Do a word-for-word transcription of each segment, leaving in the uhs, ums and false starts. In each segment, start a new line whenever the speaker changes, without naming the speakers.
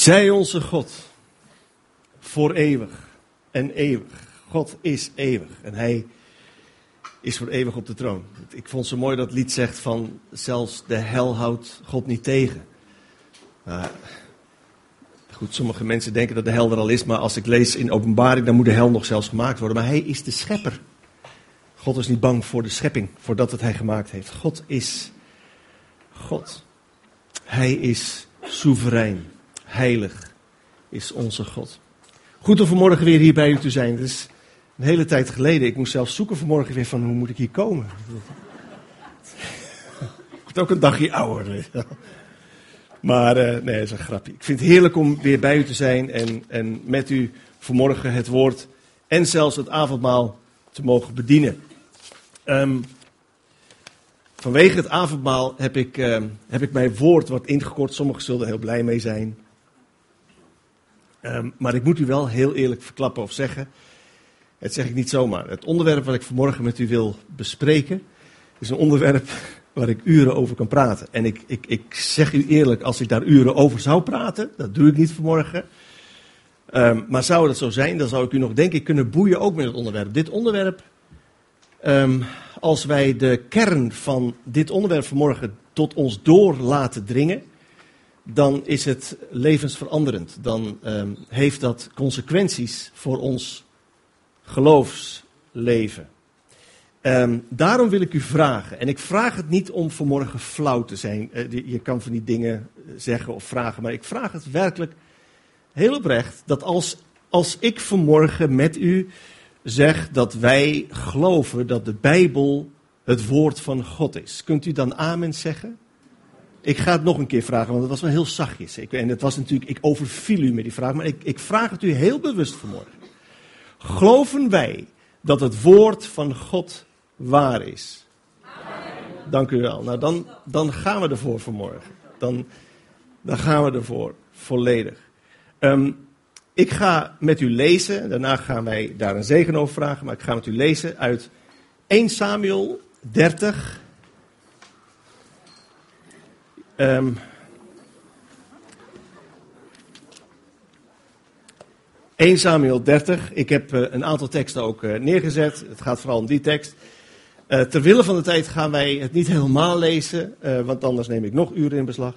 Zij onze God, voor eeuwig en eeuwig. God is eeuwig en hij is voor eeuwig op de troon. Ik vond het zo mooi dat het lied zegt van zelfs de hel houdt God niet tegen. Nou, goed, sommige mensen denken dat de hel er al is, maar als ik lees in Openbaring, dan moet de hel nog zelfs gemaakt worden. Maar hij is de schepper. God is niet bang voor de schepping, voordat het hij gemaakt heeft. God is God. Hij is soeverein. Heilig is onze God. Goed om vanmorgen weer hier bij u te zijn. Het is een hele tijd geleden. Ik moest zelfs zoeken vanmorgen weer van hoe moet ik hier komen. Ik word ook een dagje ouder. Maar uh, nee, dat is een grapje. Ik vind het heerlijk om weer bij u te zijn en, en met u vanmorgen het woord en zelfs het avondmaal te mogen bedienen. Um, vanwege het avondmaal heb ik, uh, heb ik mijn woord wat ingekort. Sommigen zullen er heel blij mee zijn. Um, maar ik moet u wel heel eerlijk verklappen of zeggen. Het zeg ik niet zomaar. Het onderwerp wat ik vanmorgen met u wil bespreken is een onderwerp waar ik uren over kan praten. En ik, ik, ik zeg u eerlijk, als ik daar uren over zou praten, dat doe ik niet vanmorgen. Um, maar zou dat zo zijn, dan zou ik u nog denk ik kunnen boeien ook met het onderwerp. Dit onderwerp, um, als wij de kern van dit onderwerp vanmorgen tot ons door laten dringen, dan is het levensveranderend. Dan um, heeft dat consequenties voor ons geloofsleven. Um, daarom wil ik u vragen, en ik vraag het niet om vanmorgen flauw te zijn. Uh, je, je kan van die dingen zeggen of vragen, maar ik vraag het werkelijk heel oprecht. Dat als, als ik vanmorgen met u zeg dat wij geloven dat de Bijbel het woord van God is. Kunt u dan amen zeggen? Ik ga het nog een keer vragen, want het was wel heel zachtjes. Ik, en het was natuurlijk, ik overviel u met die vraag, maar ik, ik vraag het u heel bewust vanmorgen. Geloven wij dat het woord van God waar is? Amen. Dank u wel. Nou, dan, dan gaan we ervoor vanmorgen. Dan, dan gaan we ervoor, volledig. Um, ik ga met u lezen, daarna gaan wij daar een zegen over vragen, maar ik ga met u lezen uit eerste Samuel dertig. Um, eerste Samuel dertig. Ik heb uh, een aantal teksten ook uh, neergezet. Het gaat vooral om die tekst. Uh, ter wille van de tijd gaan wij het niet helemaal lezen, uh, want anders neem ik nog uren in beslag.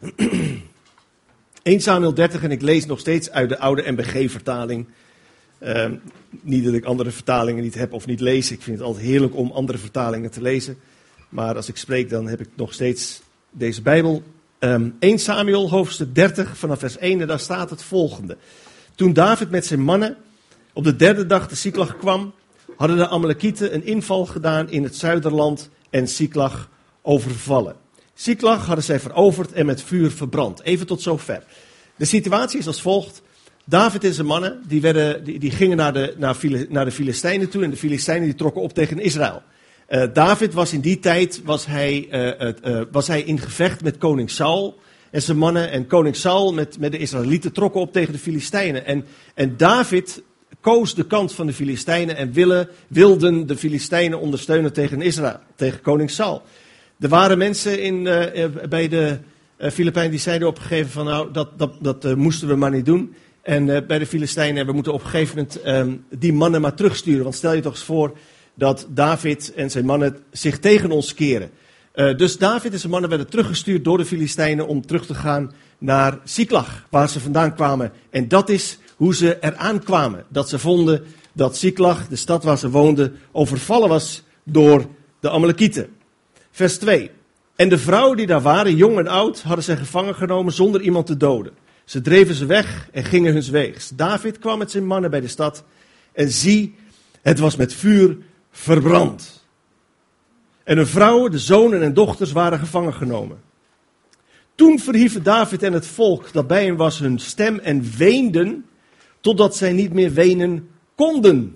eerste Samuel dertig en ik lees nog steeds uit de oude M B G-vertaling. Uh, niet dat ik andere vertalingen niet heb of niet lees. Ik vind het altijd heerlijk om andere vertalingen te lezen. Maar als ik spreek, dan heb ik nog steeds deze Bijbel. Um, eerste Samuel hoofdstuk dertig vanaf vers één en daar staat het volgende. Toen David met zijn mannen op de derde dag te Siklag kwam, hadden de Amalekieten een inval gedaan in het zuiderland en Siklag overvallen. Siklag hadden zij veroverd en met vuur verbrand. Even tot zover. De situatie is als volgt. David en zijn mannen die werden, die, die gingen naar de, naar, Fili, naar de Filistijnen toe en de Filistijnen die trokken op tegen Israël. Uh, David was in die tijd was hij, uh, uh, was hij in gevecht met koning Saul en zijn mannen. En koning Saul met, met de Israëlieten trokken op tegen de Filistijnen. En, en David koos de kant van de Filistijnen en willen, wilden de Filistijnen ondersteunen tegen Israël, tegen koning Saul. Er waren mensen in, uh, bij de uh, Filipijnen die zeiden op een gegeven moment van nou, dat, dat, dat uh, moesten we maar niet doen. En uh, bij de Filistijnen, we moeten op een gegeven moment um, die mannen maar terugsturen. Want stel je toch eens voor dat David en zijn mannen zich tegen ons keren. Uh, dus David en zijn mannen werden teruggestuurd door de Filistijnen om terug te gaan naar Siklag, waar ze vandaan kwamen. En dat is hoe ze eraan kwamen. Dat ze vonden dat Siklag, de stad waar ze woonden, overvallen was door de Amalekieten. Vers twee. En de vrouwen die daar waren, jong en oud, hadden zij gevangen genomen zonder iemand te doden. Ze dreven ze weg en gingen huns weegs. David kwam met zijn mannen bij de stad en zie, het was met vuur verbrand. En de vrouwen, de zonen en dochters waren gevangen genomen. Toen verhieven David en het volk dat bij hem was hun stem en weenden, totdat zij niet meer wenen konden.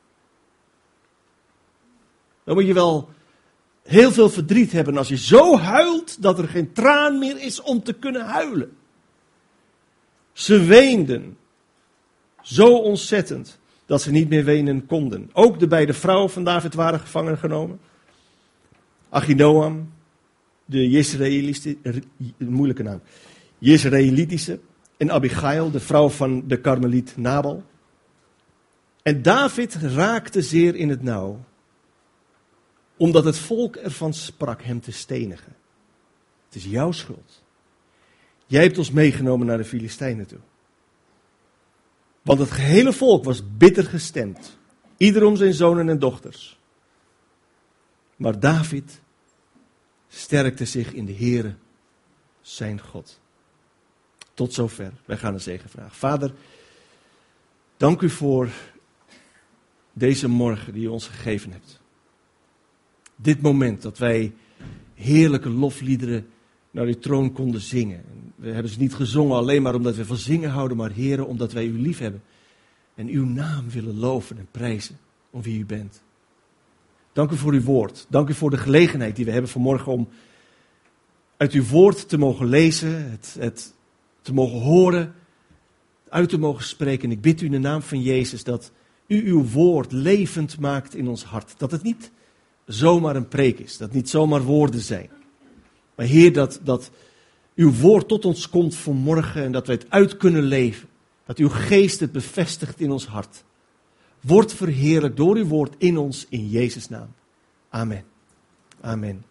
Dan moet je wel heel veel verdriet hebben als je zo huilt dat er geen traan meer is om te kunnen huilen. Ze weenden zo ontzettend dat ze niet meer wenen konden. Ook de beide vrouwen van David waren gevangen genomen. Achinoam, de Jezreëlische, moeilijke naam, Jezreëlitische, en Abigail, de vrouw van de Karmeliet Nabal. En David raakte zeer in het nauw, omdat het volk ervan sprak hem te stenigen. Het is jouw schuld. Jij hebt ons meegenomen naar de Filistijnen toe. Want het gehele volk was bitter gestemd, ieder om zijn zonen en dochters. Maar David sterkte zich in de Heere, zijn God. Tot zover. Wij gaan een zegen vragen. Vader, dank u voor deze morgen die u ons gegeven hebt. Dit moment dat wij heerlijke lofliederen naar uw troon konden zingen. We hebben ze niet gezongen alleen maar omdat we van zingen houden, maar Heere, omdat wij u lief hebben. En uw naam willen loven en prijzen om wie u bent. Dank u voor uw woord. Dank u voor de gelegenheid die we hebben vanmorgen om uit uw woord te mogen lezen, het, het te mogen horen, uit te mogen spreken. En ik bid u in de naam van Jezus dat u uw woord levend maakt in ons hart. Dat het niet zomaar een preek is, dat het niet zomaar woorden zijn. Maar Heer, dat, dat uw woord tot ons komt vanmorgen en dat wij het uit kunnen leven. Dat uw geest het bevestigt in ons hart. Word verheerlijkt door uw woord in ons, in Jezus' naam. Amen. Amen.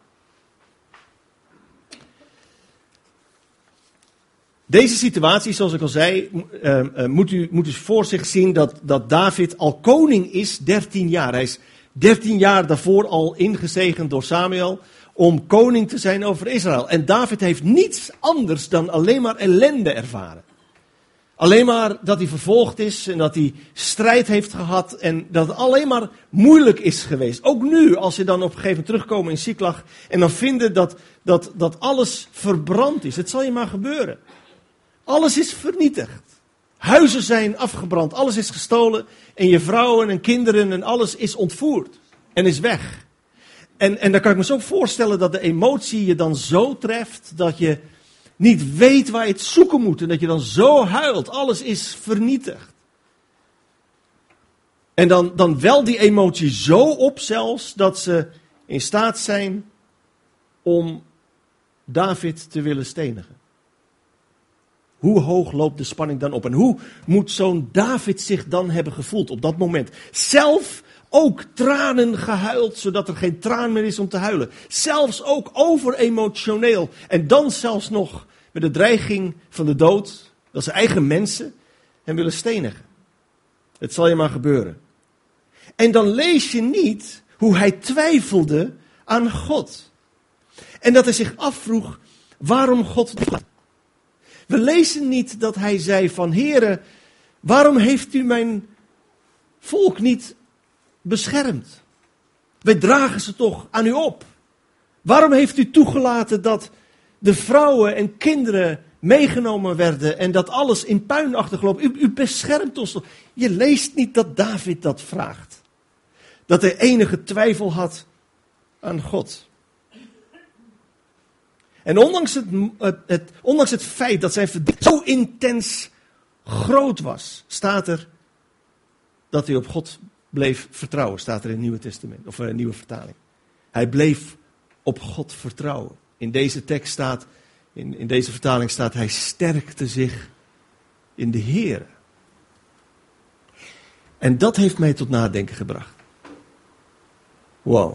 Deze situatie, zoals ik al zei, uh, uh, moet, u, moet u voor zich zien dat, dat David al koning is, dertien jaar. Hij is dertien jaar daarvoor al ingezegend door Samuel om koning te zijn over Israël. En David heeft niets anders dan alleen maar ellende ervaren. Alleen maar dat hij vervolgd is en dat hij strijd heeft gehad en dat het alleen maar moeilijk is geweest. Ook nu, als ze dan op een gegeven moment terugkomen in Siklag en dan vinden dat, dat, dat alles verbrand is. Het zal je maar gebeuren. Alles is vernietigd. Huizen zijn afgebrand, alles is gestolen en je vrouwen en kinderen en alles is ontvoerd en is weg. En, en dan kan ik me zo voorstellen dat de emotie je dan zo treft dat je niet weet waar je het zoeken moet en dat je dan zo huilt. Alles is vernietigd. En dan, dan wel die emotie zo op zelfs dat ze in staat zijn om David te willen stenigen. Hoe hoog loopt de spanning dan op? En hoe moet zo'n David zich dan hebben gevoeld op dat moment? Zelf ook tranen gehuild, zodat er geen traan meer is om te huilen. Zelfs ook overemotioneel. En dan zelfs nog met de dreiging van de dood, dat zijn eigen mensen hem willen stenigen. Het zal je maar gebeuren. En dan lees je niet hoe hij twijfelde aan God. En dat hij zich afvroeg waarom God doet. We lezen niet dat hij zei van, Heere, waarom heeft u mijn volk niet beschermd? Wij dragen ze toch aan u op. Waarom heeft u toegelaten dat de vrouwen en kinderen meegenomen werden en dat alles in puin achtergelopen? U, u beschermt ons toch? Je leest niet dat David dat vraagt. Dat hij enige twijfel had aan God. En ondanks het, het, het, ondanks het feit dat zijn verdriet zo intens groot was, staat er dat hij op God bleef vertrouwen. Staat er in het Nieuwe Testament, of een nieuwe vertaling. Hij bleef op God vertrouwen. In deze tekst staat, in, in deze vertaling staat, hij sterkte zich in de Heere. En dat heeft mij tot nadenken gebracht. Wow.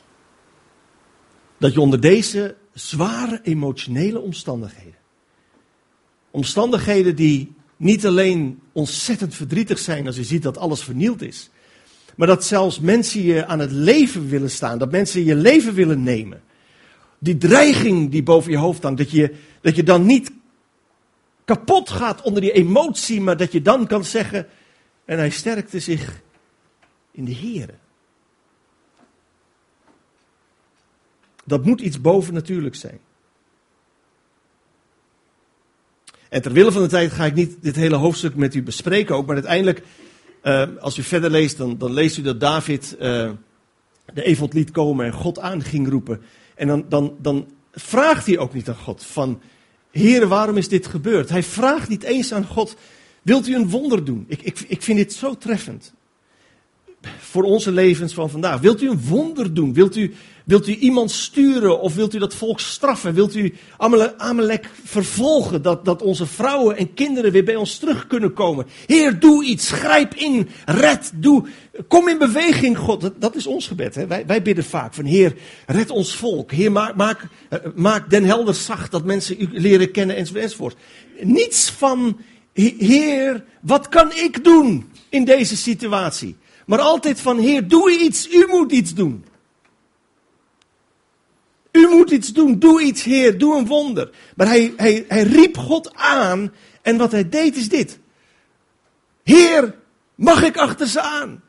Dat je onder deze zware emotionele omstandigheden, omstandigheden die niet alleen ontzettend verdrietig zijn als je ziet dat alles vernield is, maar dat zelfs mensen je aan het leven willen staan, dat mensen je leven willen nemen. Die dreiging die boven je hoofd hangt, dat je, dat je dan niet kapot gaat onder die emotie, maar dat je dan kan zeggen, en hij sterkte zich in de Heere. Dat moet iets bovennatuurlijks zijn. En ter wille van de tijd ga ik niet dit hele hoofdstuk met u bespreken ook, maar uiteindelijk, uh, als u verder leest, dan, dan leest u dat David uh, de efod liet komen en God aan ging roepen. En dan, dan, dan vraagt hij ook niet aan God van, Heere, waarom is dit gebeurd? Hij vraagt niet eens aan God, wilt u een wonder doen? Ik, ik, ik vind dit zo treffend. Voor onze levens van vandaag. Wilt u een wonder doen? Wilt u, Wilt u iemand sturen of wilt u dat volk straffen? Wilt u Amalek vervolgen, dat, dat onze vrouwen en kinderen weer bij ons terug kunnen komen? Heer, doe iets, grijp in, red, doe, kom in beweging, God. Dat, dat is ons gebed. Hè? Wij, wij bidden vaak van, Heer, red ons volk. Heer, maak, maak, maak Den Helder zacht, dat mensen u leren kennen, enzovoort, enzovoort. Niets van, Heer, wat kan ik doen in deze situatie? Maar altijd van, Heer, doe iets, u moet iets doen. U moet iets doen, doe iets, Heer, doe een wonder. Maar hij, hij, hij riep God aan en wat hij deed is dit. Heer, mag ik achter ze aan?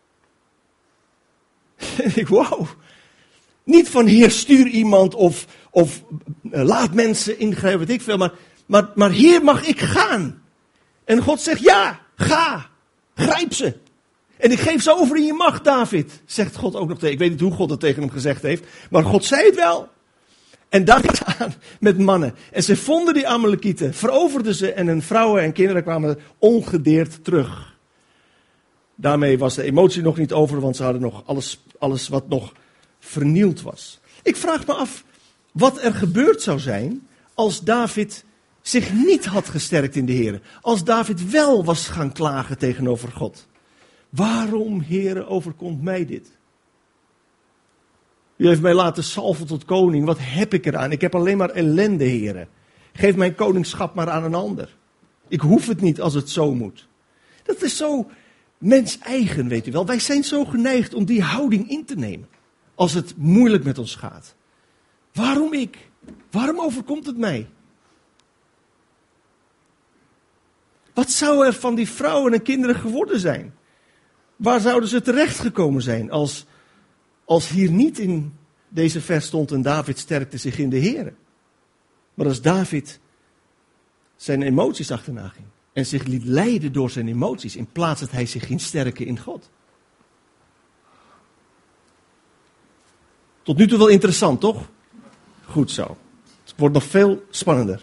En ik, wauw. Niet van, Heer, stuur iemand of, of uh, laat mensen ingrijpen, weet ik veel. Maar, maar, maar Heer, mag ik gaan? En God zegt, ja, ga, grijp ze. En ik geef ze over in je macht, David, zegt God ook nog tegen. Ik weet niet hoe God het tegen hem gezegd heeft, maar God zei het wel. En David aan met mannen. En ze vonden die Amalekieten, veroverden ze en hun vrouwen en kinderen kwamen ongedeerd terug. Daarmee was de emotie nog niet over, want ze hadden nog alles, alles wat nog vernield was. Ik vraag me af wat er gebeurd zou zijn als David zich niet had gesterkt in de Heer. Als David wel was gaan klagen tegenover God. Waarom, Heere, overkomt mij dit? U heeft mij laten salven tot koning. Wat heb ik eraan? Ik heb alleen maar ellende, Heere. Geef mijn koningschap maar aan een ander. Ik hoef het niet als het zo moet. Dat is zo mens-eigen, weet u wel. Wij zijn zo geneigd om die houding in te nemen. Als het moeilijk met ons gaat. Waarom ik? Waarom overkomt het mij? Wat zou er van die vrouwen en kinderen geworden zijn? Waar zouden ze terechtgekomen zijn als, als hier niet in deze vers stond en David sterkte zich in de Heere. Maar als David zijn emoties achterna ging en zich liet leiden door zijn emoties in plaats dat hij zich ging sterken in God. Tot nu toe wel interessant, toch? Goed zo. Het wordt nog veel spannender.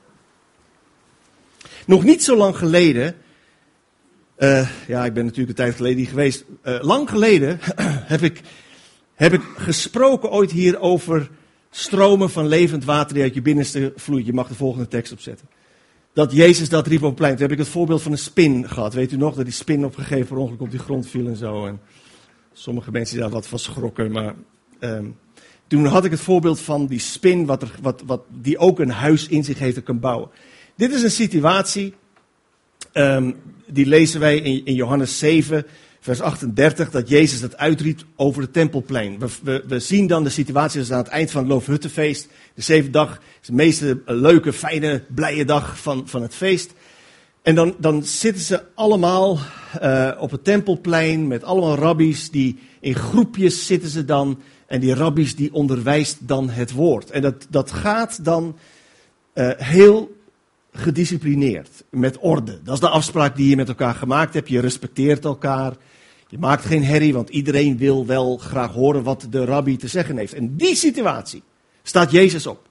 Nog niet zo lang geleden... Uh, ja, ik ben natuurlijk een tijd geleden hier geweest. Uh, lang geleden heb ik, heb ik gesproken ooit hier over stromen van levend water die uit je binnenste vloeit. Je mag de volgende tekst opzetten. Dat Jezus dat riep op het plein. Toen heb ik het voorbeeld van een spin gehad. Weet u nog, dat die spin op een gegeven moment op die grond viel en zo. En sommige mensen daar wat van schrokken. Maar um, toen had ik het voorbeeld van die spin wat er, wat, wat, die ook een huis in zich heeft en kan bouwen. Dit is een situatie... Um, die lezen wij in, in Johannes zeven, vers achtendertig, dat Jezus dat uitriep over het tempelplein. We, we, we zien dan de situatie, dat is aan het eind van het Loofhuttenfeest. De zevende dag is de meeste leuke, fijne, blije dag van, van het feest. En dan, dan zitten ze allemaal uh, op het tempelplein met allemaal rabbies, die in groepjes zitten ze dan. En die rabbies die onderwijst dan het woord. En dat, dat gaat dan uh, heel gedisciplineerd, met orde. Dat is de afspraak die je met elkaar gemaakt hebt. Je respecteert elkaar. Je maakt geen herrie, want iedereen wil wel graag horen wat de rabbi te zeggen heeft. En die situatie staat Jezus op.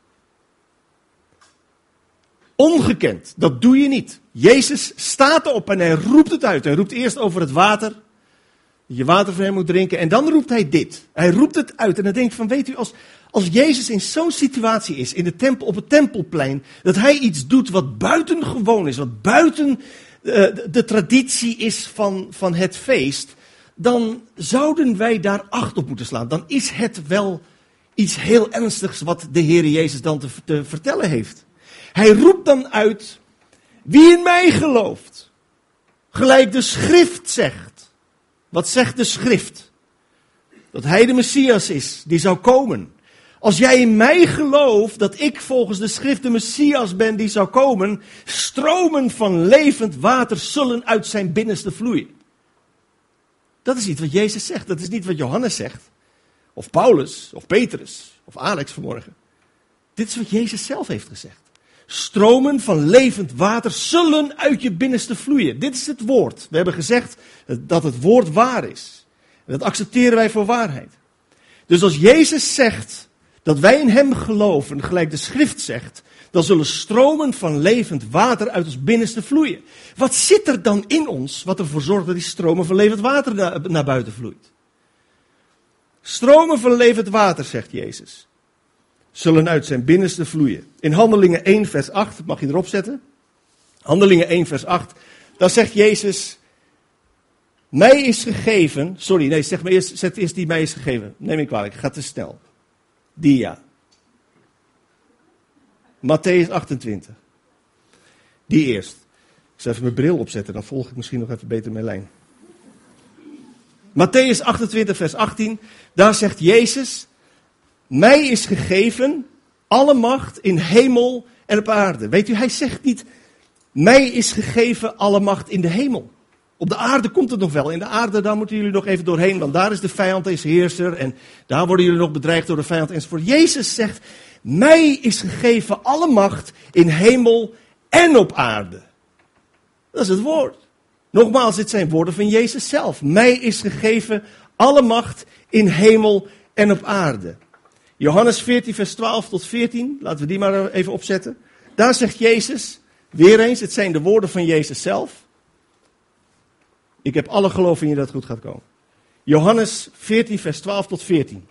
Ongekend, dat doe je niet. Jezus staat op en hij roept het uit. Hij roept eerst over het water, dat je water van hem moet drinken. En dan roept hij dit. Hij roept het uit en dan denkt van, weet u, als... Als Jezus in zo'n situatie is, in de tempel, op het tempelplein, dat hij iets doet wat buitengewoon is, wat buiten uh, de, de traditie is van, van het feest, dan zouden wij daar acht op moeten slaan. Dan is het wel iets heel ernstigs wat de Heer Jezus dan te, te vertellen heeft. Hij roept dan uit, wie in mij gelooft, gelijk de schrift zegt. Wat zegt de schrift? Dat hij de Messias is, die zou komen. Als jij in mij gelooft dat ik volgens de schrift de Messias ben die zou komen, stromen van levend water zullen uit zijn binnenste vloeien. Dat is niet wat Jezus zegt, dat is niet wat Johannes zegt. Of Paulus, of Petrus, of Alex vanmorgen. Dit is wat Jezus zelf heeft gezegd. Stromen van levend water zullen uit je binnenste vloeien. Dit is het woord. We hebben gezegd dat het woord waar is. En dat accepteren wij voor waarheid. Dus als Jezus zegt dat wij in hem geloven, gelijk de schrift zegt, dan zullen stromen van levend water uit ons binnenste vloeien. Wat zit er dan in ons wat ervoor zorgt dat die stromen van levend water naar, naar buiten vloeit? Stromen van levend water, zegt Jezus, zullen uit zijn binnenste vloeien. In Handelingen één vers acht, mag je erop zetten. Handelingen één vers acht, daar zegt Jezus, mij is gegeven, sorry, nee, zeg maar eerst, zet eerst die mij is gegeven. Neem ik kwalijk, gaat te snel. Dia. Matthäus achtentwintig. Die eerst. Ik zal even mijn bril opzetten, dan volg ik misschien nog even beter mijn lijn. Matthäus achtentwintig vers achttien, daar zegt Jezus, mij is gegeven alle macht in hemel en op aarde. Weet u, hij zegt niet, mij is gegeven alle macht in de hemel. Op de aarde komt het nog wel. In de aarde, daar moeten jullie nog even doorheen, want daar is de vijand is heerser en daar worden jullie nog bedreigd door de vijand enzovoort. Jezus zegt, mij is gegeven alle macht in hemel en op aarde. Dat is het woord. Nogmaals, dit zijn woorden van Jezus zelf. Mij is gegeven alle macht in hemel en op aarde. Johannes veertien vers twaalf tot veertien, laten we die maar even opzetten. Daar zegt Jezus, weer eens, het zijn de woorden van Jezus zelf. Ik heb alle geloof in je dat het goed gaat komen. Johannes veertien vers twaalf tot veertien.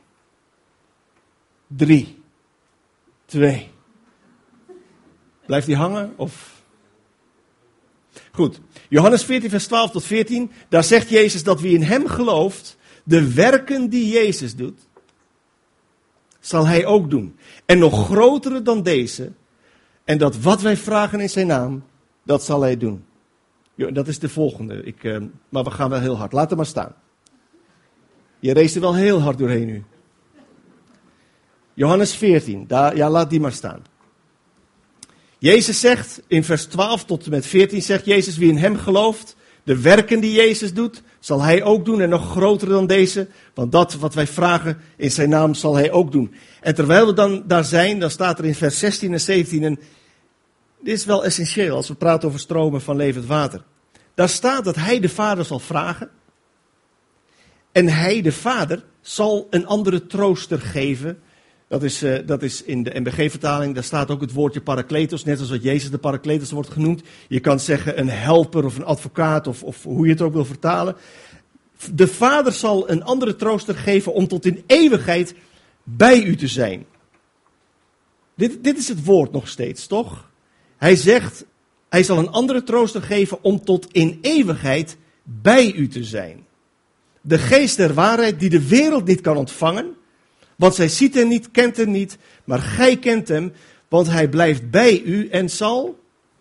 drie. twee. Blijft die hangen? Of... Goed. Johannes veertien vers twaalf tot veertien. Daar zegt Jezus dat wie in hem gelooft, de werken die Jezus doet, zal hij ook doen. En nog grotere dan deze. En dat wat wij vragen in zijn naam, dat zal hij doen. Jo, dat is de volgende. Ik, uh, maar we gaan wel heel hard. Laat hem maar staan. Je race er wel heel hard doorheen nu. Johannes veertien. Daar, ja, laat die maar staan. Jezus zegt in vers twaalf tot en met veertien, zegt Jezus, wie in hem gelooft, de werken die Jezus doet, zal hij ook doen en nog groter dan deze. Want dat wat wij vragen in zijn naam zal hij ook doen. En terwijl we dan daar zijn, dan staat er in vers zestien en zeventien, en dit is wel essentieel als we praten over stromen van levend water. Daar staat dat hij de Vader zal vragen. En hij, de Vader, zal een andere trooster geven. Dat is, uh, dat is in de N B G-vertaling, daar staat ook het woordje parakletos, net als wat Jezus de parakletos wordt genoemd. Je kan zeggen een helper of een advocaat of, of hoe je het ook wil vertalen. De Vader zal een andere trooster geven om tot in eeuwigheid bij u te zijn. Dit, dit is het woord nog steeds, toch? Hij zegt, hij zal een andere trooster geven om tot in eeuwigheid bij u te zijn. De geest der waarheid die de wereld niet kan ontvangen, want zij ziet hem niet, kent hem niet, maar gij kent hem, want hij blijft bij u en zal...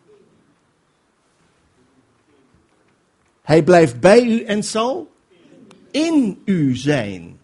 Hij blijft bij u en zal in u zijn.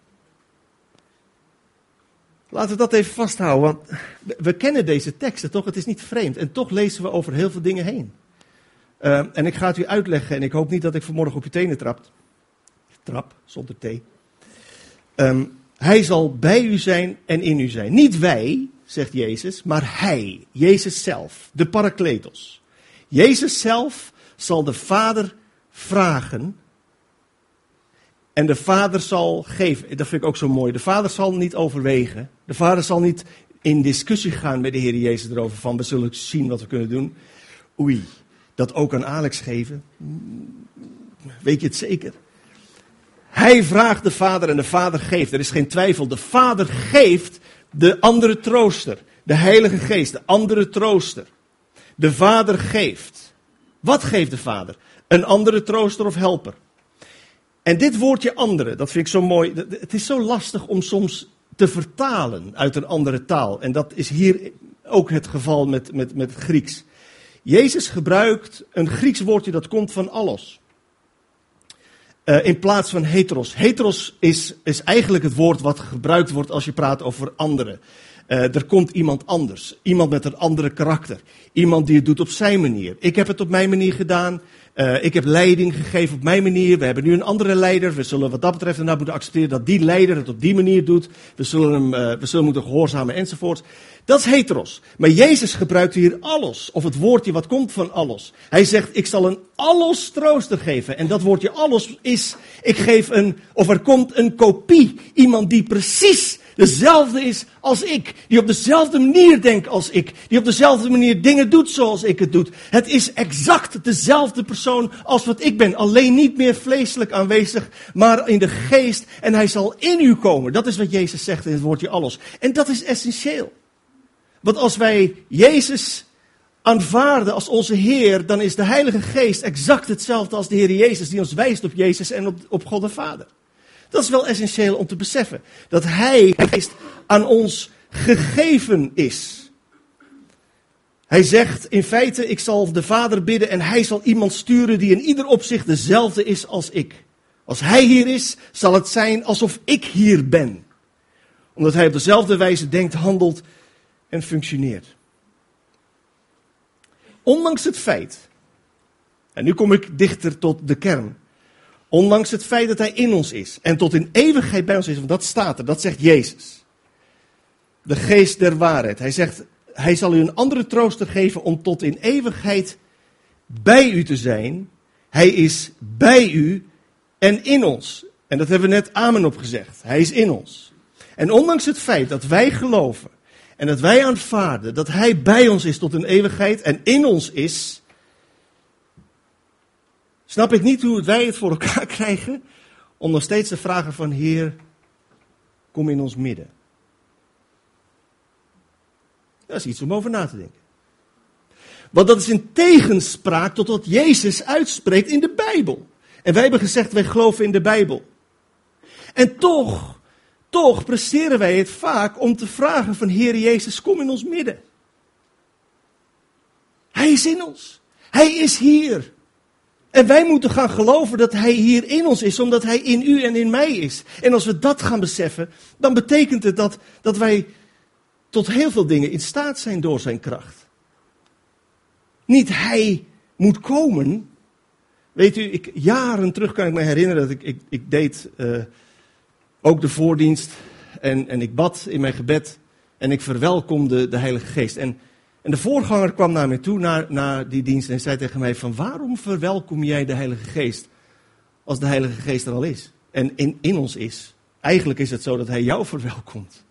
Laten we dat even vasthouden, want we kennen deze teksten toch, het is niet vreemd. En toch lezen we over heel veel dingen heen. Uh, en ik ga het u uitleggen en ik hoop niet dat ik vanmorgen op je tenen trap. Trap, zonder thee. Um, hij zal bij u zijn en in u zijn. Niet wij, zegt Jezus, maar hij, Jezus zelf, de parakletos. Jezus zelf zal de Vader vragen en de Vader zal geven. Dat vind ik ook zo mooi. De Vader zal niet overwegen. De Vader zal niet in discussie gaan met de Heer Jezus erover van we zullen zien wat we kunnen doen. Oei, dat ook aan Alex geven? Weet je het zeker? Hij vraagt de Vader en de Vader geeft. Er is geen twijfel. De Vader geeft de andere trooster. De Heilige Geest, de andere trooster. De Vader geeft. Wat geeft de Vader? Een andere trooster of helper. En dit woordje andere, dat vind ik zo mooi. Het is zo lastig om soms te vertalen uit een andere taal. En dat is hier ook het geval met, met, met het Grieks. Jezus gebruikt een Grieks woordje dat komt van allos. Uh, in plaats van heteros. Heteros is, is eigenlijk het woord wat gebruikt wordt als je praat over anderen. Uh, er komt iemand anders. Iemand met een andere karakter. Iemand die het doet op zijn manier. Ik heb het op mijn manier gedaan. Uh, ik heb leiding gegeven op mijn manier. We hebben nu een andere leider. We zullen wat dat betreft inderdaad moeten accepteren dat die leider het op die manier doet. We zullen hem, uh, we zullen moeten gehoorzamen enzovoort. Dat is heteros. Maar Jezus gebruikt hier allos, of het woordje wat komt van allos. Hij zegt, ik zal een allos trooster geven. En dat woordje allos is, ik geef een, of er komt een kopie. Iemand die precies dezelfde is als ik. Die op dezelfde manier denkt als ik. Die op dezelfde manier dingen doet zoals ik het doe. Het is exact dezelfde persoon als wat ik ben. Alleen niet meer vleeselijk aanwezig, maar in de geest. En hij zal in u komen. Dat is wat Jezus zegt in het woordje allos. En dat is essentieel. Want als wij Jezus aanvaarden als onze Heer, dan is de Heilige Geest exact hetzelfde als de Heer Jezus, die ons wijst op Jezus en op, op God de Vader. Dat is wel essentieel om te beseffen, dat Hij, de Geest, aan ons gegeven is. Hij zegt in feite, ik zal de Vader bidden en Hij zal iemand sturen die in ieder opzicht dezelfde is als ik. Als Hij hier is, zal het zijn alsof ik hier ben. Omdat Hij op dezelfde wijze denkt, handelt en functioneert. Ondanks het feit, en nu kom ik dichter tot de kern. Ondanks het feit dat Hij in ons is en tot in eeuwigheid bij ons is, want dat staat er, dat zegt Jezus. De geest der waarheid. Hij zegt, Hij zal u een andere trooster geven om tot in eeuwigheid bij u te zijn. Hij is bij u en in ons. En dat hebben we net amen op gezegd. Hij is in ons. En ondanks het feit dat wij geloven en dat wij aanvaarden dat Hij bij ons is tot in eeuwigheid en in ons is, snap ik niet hoe wij het voor elkaar krijgen om nog steeds te vragen van Heer, kom in ons midden. Dat is iets om over na te denken. Want dat is in tegenspraak tot wat Jezus uitspreekt in de Bijbel. En wij hebben gezegd, wij geloven in de Bijbel. En toch, toch presteren wij het vaak om te vragen van Heer Jezus, kom in ons midden. Hij is in ons. Hij is hier. En wij moeten gaan geloven dat Hij hier in ons is, omdat Hij in u en in mij is. En als we dat gaan beseffen, dan betekent het dat, dat wij tot heel veel dingen in staat zijn door zijn kracht. Niet Hij moet komen. Weet u, ik, jaren terug kan ik me herinneren dat ik, ik, ik deed uh, ook de voordienst en, en ik bad in mijn gebed en ik verwelkomde de Heilige Geest. En, en de voorganger kwam naar mij toe, naar, naar die dienst en zei tegen mij van waarom verwelkom jij de Heilige Geest als de Heilige Geest er al is en in, in ons is? Eigenlijk is het zo dat Hij jou verwelkomt.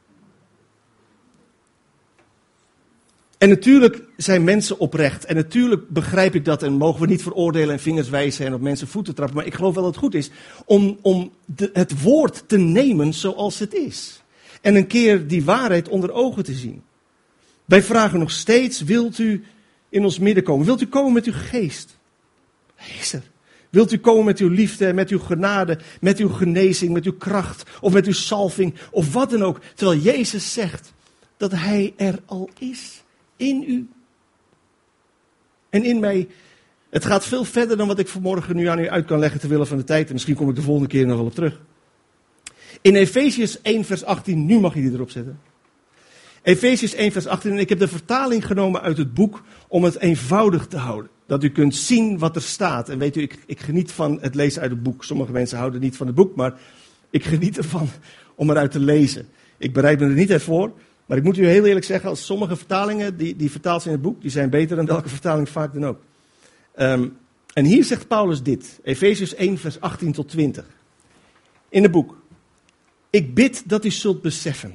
En natuurlijk zijn mensen oprecht. En natuurlijk begrijp ik dat en mogen we niet veroordelen en vingers wijzen en op mensen voeten trappen. Maar ik geloof wel dat het goed is om, om de, het woord te nemen zoals het is. En een keer die waarheid onder ogen te zien. Wij vragen nog steeds, wilt u in ons midden komen? Wilt u komen met uw geest? Hij is er. Wilt u komen met uw liefde, met uw genade, met uw genezing, met uw kracht of met uw salving of wat dan ook. Terwijl Jezus zegt dat Hij er al is. In u. En in mij. Het gaat veel verder dan wat ik vanmorgen nu aan u uit kan leggen te willen van de tijd. En misschien kom ik de volgende keer nog wel op terug. In Efesiërs één vers achttien, nu mag je die erop zetten. Efesiërs één vers achttien, en ik heb de vertaling genomen uit het boek om het eenvoudig te houden. Dat u kunt zien wat er staat. En weet u, ik, ik geniet van het lezen uit het boek. Sommige mensen houden niet van het boek, maar ik geniet ervan om eruit te lezen. Ik bereid me er niet uit voor. Maar ik moet u heel eerlijk zeggen, als sommige vertalingen die, die vertaald zijn in het boek, die zijn beter dan welke vertaling vaak dan ook. Um, en hier zegt Paulus dit, Efesiërs één vers achttien tot twintig. In het boek. Ik bid dat u zult beseffen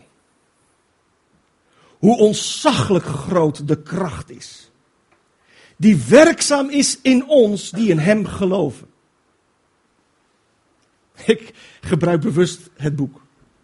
hoe ontzaglijk groot de kracht is, die werkzaam is in ons die in Hem geloven. Ik gebruik bewust het boek.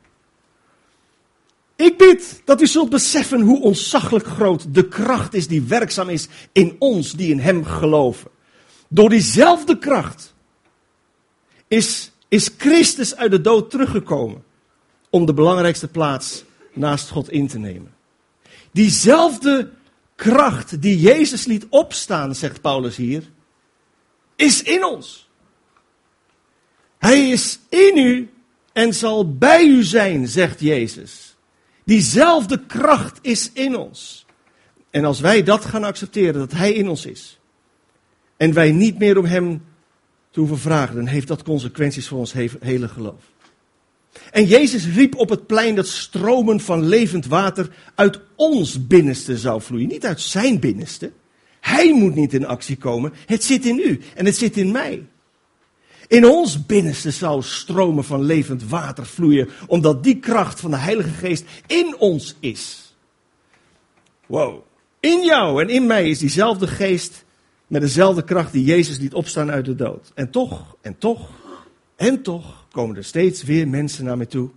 Ik bid dat u zult beseffen hoe ontzaglijk groot de kracht is die werkzaam is in ons die in Hem geloven. Door diezelfde kracht is, is Christus uit de dood teruggekomen om de belangrijkste plaats naast God in te nemen. Diezelfde kracht die Jezus liet opstaan, zegt Paulus hier, is in ons. Hij is in u en zal bij u zijn, zegt Jezus. Diezelfde kracht is in ons. En als wij dat gaan accepteren, dat Hij in ons is, en wij niet meer om Hem te hoeven vragen, dan heeft dat consequenties voor ons hele geloof. En Jezus riep op het plein dat stromen van levend water uit ons binnenste zou vloeien. Niet uit zijn binnenste. Hij moet niet in actie komen. Het zit in u en het zit in mij. In ons binnenste zou stromen van levend water vloeien, omdat die kracht van de Heilige Geest in ons is. Wow. In jou en in mij is diezelfde geest met dezelfde kracht die Jezus liet opstaan uit de dood. En toch, en toch, en toch komen er steeds weer mensen naar mij toe.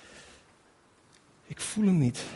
Ik voel hem niet.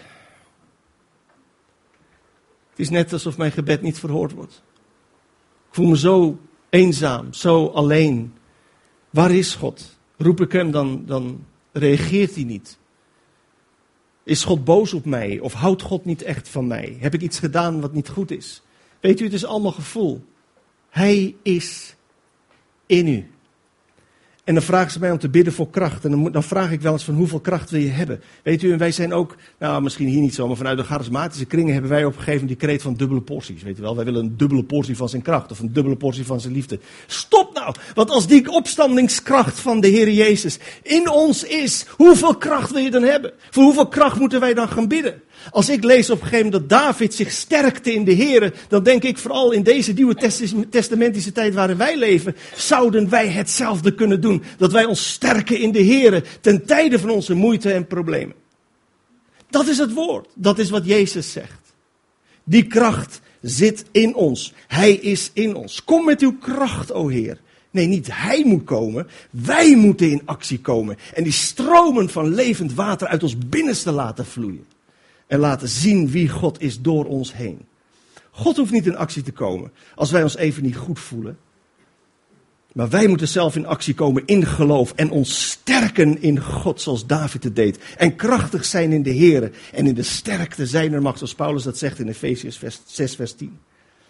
Het is net alsof mijn gebed niet verhoord wordt. Ik voel me zo eenzaam, zo alleen. Waar is God? Roep ik hem, dan, dan reageert hij niet. Is God boos op mij? Of houdt God niet echt van mij? Heb ik iets gedaan wat niet goed is? Weet u, het is allemaal gevoel. Hij is in u. En dan vragen ze mij om te bidden voor kracht. En dan, moet, dan vraag ik wel eens van hoeveel kracht wil je hebben? Weet u, en wij zijn ook, nou misschien hier niet zo, maar vanuit de charismatische kringen hebben wij opgegeven die kreet van dubbele porties. Weet u wel, wij willen een dubbele portie van zijn kracht of een dubbele portie van zijn liefde. Stop nou, want als die opstandingskracht van de Heer Jezus in ons is, hoeveel kracht wil je dan hebben? Voor hoeveel kracht moeten wij dan gaan bidden? Als ik lees op een gegeven moment dat David zich sterkte in de Here, dan denk ik vooral in deze nieuwe testamentische tijd waarin wij leven, zouden wij hetzelfde kunnen doen. Dat wij ons sterken in de Here ten tijde van onze moeite en problemen. Dat is het woord. Dat is wat Jezus zegt. Die kracht zit in ons. Hij is in ons. Kom met uw kracht, o Heer. Nee, niet hij moet komen. Wij moeten in actie komen. En die stromen van levend water uit ons binnenste laten vloeien. En laten zien wie God is door ons heen. God hoeft niet in actie te komen als wij ons even niet goed voelen. Maar wij moeten zelf in actie komen in geloof en ons sterken in God zoals David het deed. En krachtig zijn in de Here en in de sterkte zijner macht, zoals Paulus dat zegt in Efesiërs zes vers tien.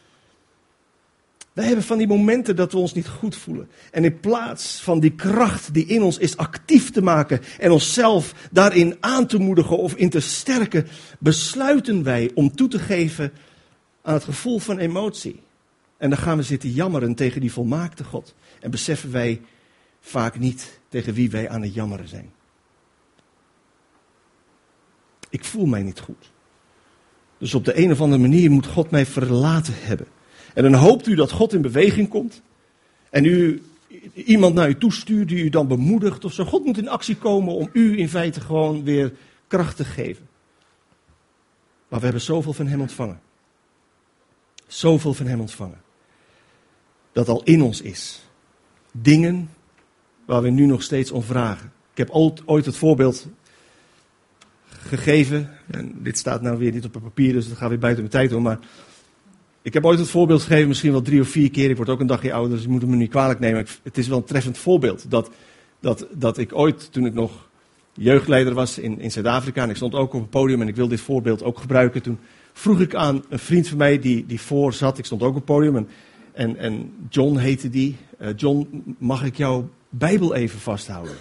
Wij hebben van die momenten dat we ons niet goed voelen. En in plaats van die kracht die in ons is actief te maken en onszelf daarin aan te moedigen of in te sterken, besluiten wij om toe te geven aan het gevoel van emotie. En dan gaan we zitten jammeren tegen die volmaakte God. En beseffen wij vaak niet tegen wie wij aan het jammeren zijn. Ik voel mij niet goed. Dus op de een of andere manier moet God mij verlaten hebben. En dan hoopt u dat God in beweging komt. En u iemand naar u toestuurt die u dan bemoedigt of zo. God moet in actie komen om u in feite gewoon weer kracht te geven. Maar we hebben zoveel van hem ontvangen. Zoveel van hem ontvangen. Dat al in ons is. Dingen waar we nu nog steeds om vragen. Ik heb ooit het voorbeeld gegeven. En dit staat nou weer niet op het papier, dus dat gaat weer buiten mijn tijd om. Maar ik heb ooit het voorbeeld gegeven, misschien wel drie of vier keer. Ik word ook een dagje ouder, dus je moet het me niet kwalijk nemen. Het is wel een treffend voorbeeld. Dat, dat, dat ik ooit, toen ik nog jeugdleider was in, in Zuid-Afrika. En ik stond ook op het podium en ik wil dit voorbeeld ook gebruiken. Toen vroeg ik aan een vriend van mij die, die voor zat. Ik stond ook op het podium en... En, en John heette die. Uh, John, mag ik jouw Bijbel even vasthouden?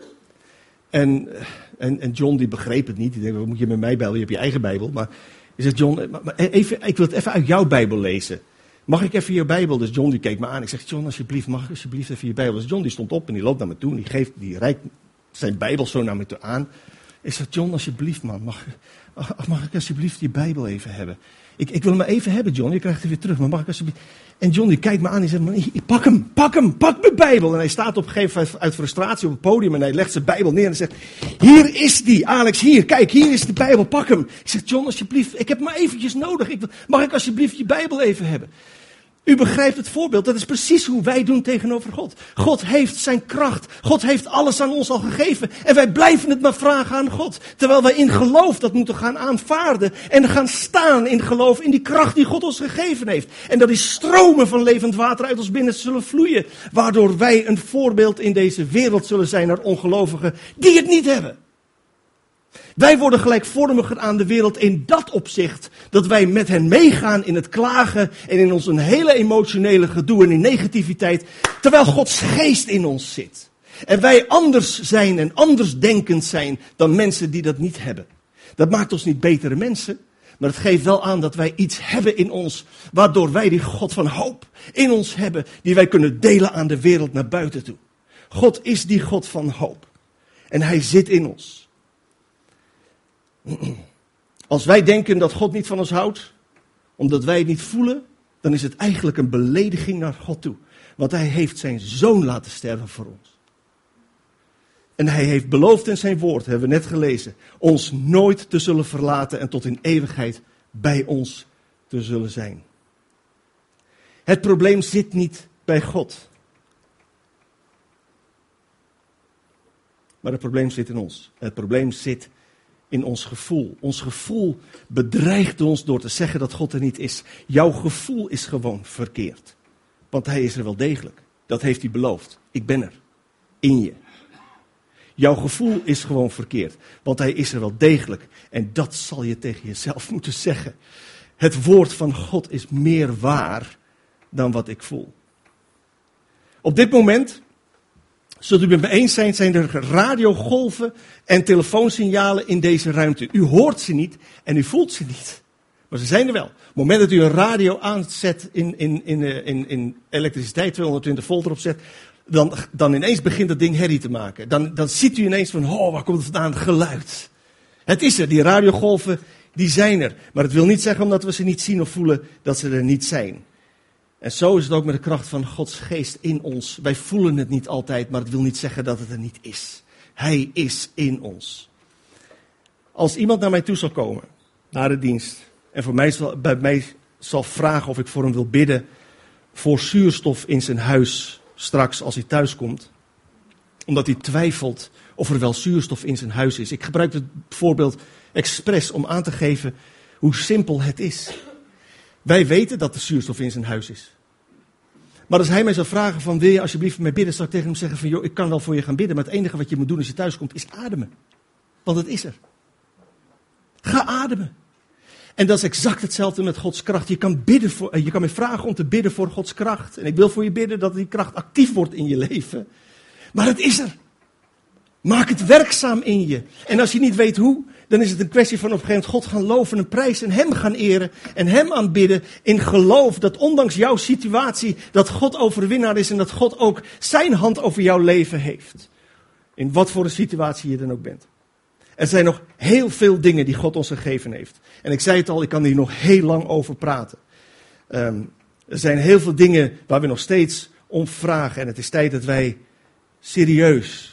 En, en, en John die begreep het niet. Die denkt, wat moet je met mij Bijbel? Je hebt je eigen Bijbel. Maar hij zegt, John, maar, maar even, ik wil het even uit jouw Bijbel lezen. Mag ik even je Bijbel? Dus John die keek me aan. Ik zeg, John, alsjeblieft, mag ik alsjeblieft even je Bijbel? Dus John die stond op en die loopt naar me toe. En die, geeft, die reikt zijn Bijbel zo naar me toe aan. Ik zeg, John, alsjeblieft man, mag, mag ik alsjeblieft je Bijbel even hebben? Ik, ik wil hem maar even hebben, John. Je krijgt hem weer terug, maar mag ik alsjeblieft... En John die kijkt me aan en zegt, man, pak hem, pak hem, pak mijn Bijbel. En hij staat op een gegeven moment uit frustratie op het podium en hij legt zijn Bijbel neer en zegt, hier is die, Alex, hier, kijk, hier is de Bijbel, pak hem. Ik zeg, John, alsjeblieft, ik heb hem maar eventjes nodig. Ik, mag ik alsjeblieft je Bijbel even hebben? U begrijpt het voorbeeld, dat is precies hoe wij doen tegenover God. God heeft zijn kracht, God heeft alles aan ons al gegeven en wij blijven het maar vragen aan God. Terwijl wij in geloof dat moeten gaan aanvaarden en gaan staan in geloof in die kracht die God ons gegeven heeft. En dat die stromen van levend water uit ons binnen zullen vloeien, waardoor wij een voorbeeld in deze wereld zullen zijn naar ongelovigen die het niet hebben. Wij worden gelijkvormiger aan de wereld in dat opzicht, dat wij met hen meegaan in het klagen en in ons een hele emotionele gedoe en in negativiteit, terwijl Gods geest in ons zit. En wij anders zijn en anders denkend zijn dan mensen die dat niet hebben. Dat maakt ons niet betere mensen, maar het geeft wel aan dat wij iets hebben in ons, waardoor wij die God van hoop in ons hebben, die wij kunnen delen aan de wereld naar buiten toe. God is die God van hoop. En hij zit in ons. Als wij denken dat God niet van ons houdt, omdat wij het niet voelen, dan is het eigenlijk een belediging naar God toe. Want hij heeft zijn zoon laten sterven voor ons. En hij heeft beloofd in zijn woord, hebben we net gelezen, ons nooit te zullen verlaten en tot in eeuwigheid bij ons te zullen zijn. Het probleem zit niet bij God. Maar het probleem zit in ons. Het probleem zit in ons gevoel. Ons gevoel bedreigt ons door te zeggen dat God er niet is. Jouw gevoel is gewoon verkeerd. Want hij is er wel degelijk. Dat heeft hij beloofd. Ik ben er. In je. Jouw gevoel is gewoon verkeerd. Want hij is er wel degelijk. En dat zal je tegen jezelf moeten zeggen. Het woord van God is meer waar dan wat ik voel. Op dit moment, zult u met me eens zijn, zijn er radiogolven en telefoonsignalen in deze ruimte. U hoort ze niet en u voelt ze niet. Maar ze zijn er wel. Op het moment dat u een radio aanzet in, in, in, in, in elektriciteit, tweehonderdtwintig volt erop zet, dan, dan ineens begint dat ding herrie te maken. Dan, dan ziet u ineens van, oh, waar komt het vandaan? Geluid. Het is er, die radiogolven, die zijn er. Maar het wil niet zeggen, omdat we ze niet zien of voelen, dat ze er niet zijn. En zo is het ook met de kracht van Gods geest in ons. Wij voelen het niet altijd, maar het wil niet zeggen dat het er niet is. Hij is in ons. Als iemand naar mij toe zal komen, naar de dienst, en voor mij zal, bij mij zal vragen of ik voor hem wil bidden voor zuurstof in zijn huis straks als hij thuis komt, omdat hij twijfelt of er wel zuurstof in zijn huis is. Ik gebruik het voorbeeld expres om aan te geven hoe simpel het is. Wij weten dat er zuurstof in zijn huis is. Maar als hij mij zou vragen van, wil je alsjeblieft voor mij bidden, zou ik tegen hem zeggen van, joh, ik kan wel voor je gaan bidden, maar het enige wat je moet doen als je thuis komt is ademen. Want het is er. Ga ademen. En dat is exact hetzelfde met Gods kracht. Je kan, bidden voor, je kan mij vragen om te bidden voor Gods kracht. En ik wil voor je bidden dat die kracht actief wordt in je leven. Maar het is er. Maak het werkzaam in je. En als je niet weet hoe, dan is het een kwestie van op een gegeven moment God gaan loven en prijzen en hem gaan eren en hem aanbidden in geloof dat ondanks jouw situatie, dat God overwinnaar is en dat God ook zijn hand over jouw leven heeft. In wat voor een situatie je dan ook bent. Er zijn nog heel veel dingen die God ons gegeven heeft. En ik zei het al, ik kan hier nog heel lang over praten. Um, er zijn heel veel dingen waar we nog steeds om vragen. En het is tijd dat wij serieus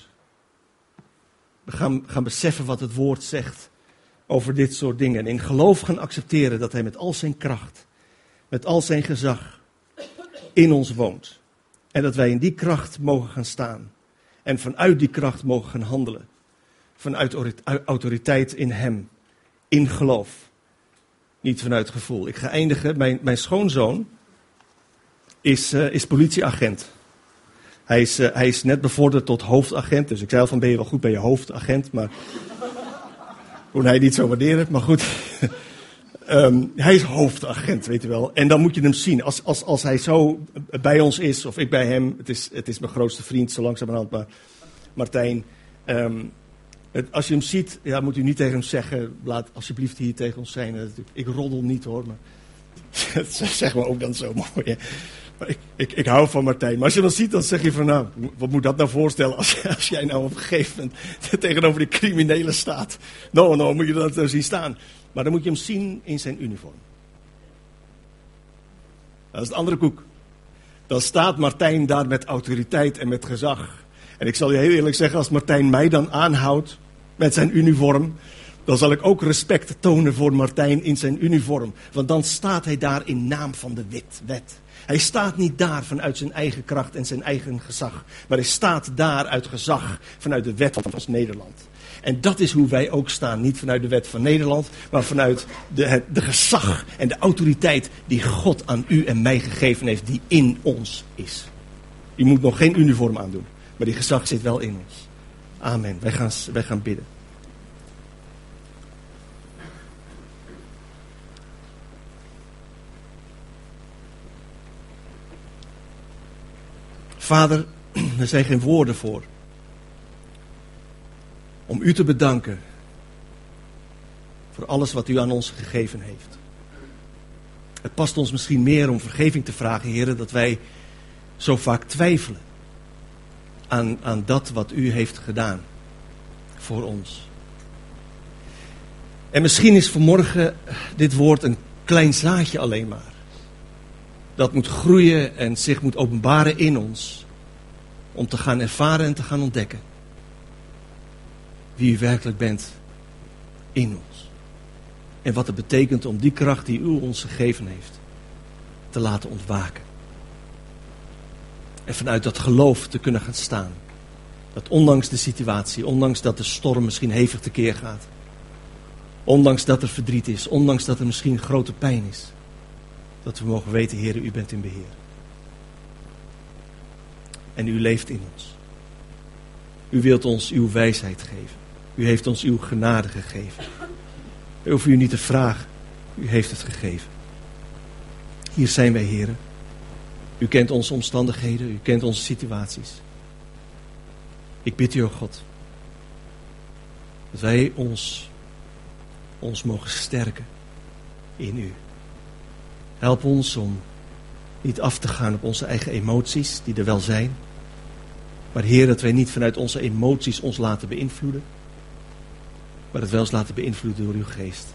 gaan, gaan beseffen wat het woord zegt over dit soort dingen. En in geloof gaan accepteren dat hij met al zijn kracht, met al zijn gezag in ons woont. En dat wij in die kracht mogen gaan staan. En vanuit die kracht mogen gaan handelen. Vanuit autoriteit in hem. In geloof. Niet vanuit gevoel. Ik ga eindigen. Mijn, mijn schoonzoon is, uh, is politieagent. Hij is, uh, hij is net bevorderd tot hoofdagent. Dus ik zei al van, ben je wel goed bij je hoofdagent. Maar kon hij niet zo waarderen. Maar goed. um, hij is hoofdagent, weet je wel. En dan moet je hem zien. Als, als, als hij zo bij ons is, of ik bij hem. Het is, het is mijn grootste vriend, zo langzamerhand. Maar Martijn. Um, Als je hem ziet, ja, moet u niet tegen hem zeggen, laat alsjeblieft hier tegen ons zijn. Ik roddel niet hoor, maar dat zeggen we ook dan zo mooi. Hè? Maar ik, ik, ik hou van Martijn. Maar als je hem ziet, dan zeg je van, nou, wat moet dat nou voorstellen als, als jij nou op een gegeven moment tegenover die criminelen staat. Nou, nou, moet je dat nou zien staan. Maar dan moet je hem zien in zijn uniform. Dat is het andere koek. Dan staat Martijn daar met autoriteit en met gezag. En ik zal je heel eerlijk zeggen, als Martijn mij dan aanhoudt met zijn uniform, dan zal ik ook respect tonen voor Martijn in zijn uniform. Want dan staat hij daar in naam van de wet. wet. Hij staat niet daar vanuit zijn eigen kracht en zijn eigen gezag. Maar hij staat daar uit gezag vanuit de wet van ons Nederland. En dat is hoe wij ook staan. Niet vanuit de wet van Nederland, maar vanuit de, de gezag en de autoriteit die God aan u en mij gegeven heeft, die in ons is. U moet nog geen uniform aandoen. Maar die gezag zit wel in ons. Amen. Wij gaan, wij gaan bidden. Vader, er zijn geen woorden voor. Om u te bedanken. Voor alles wat u aan ons gegeven heeft. Het past ons misschien meer om vergeving te vragen, heren, dat wij zo vaak twijfelen. Aan, aan dat wat u heeft gedaan. voor ons. En misschien is vanmorgen dit woord een klein zaadje alleen maar. Dat moet groeien en zich moet openbaren in ons. Om te gaan ervaren en te gaan ontdekken. Wie u werkelijk bent in ons. En wat het betekent om die kracht die u ons gegeven heeft te laten ontwaken. En vanuit dat geloof te kunnen gaan staan. Dat ondanks de situatie, ondanks dat de storm misschien hevig tekeer gaat. Ondanks dat er verdriet is, ondanks dat er misschien grote pijn is. Dat we mogen weten, Heer, u bent in beheer. En u leeft in ons. U wilt ons uw wijsheid geven. U heeft ons uw genade gegeven. We hoeven u niet te vragen. U heeft het gegeven. Hier zijn wij, Heer. U kent onze omstandigheden. U kent onze situaties. Ik bid u, o God. Dat wij ons, ons mogen sterken in u. Help ons om niet af te gaan op onze eigen emoties, die er wel zijn. Maar Heer, dat wij niet vanuit onze emoties ons laten beïnvloeden. Maar het wel eens laten beïnvloeden door uw geest.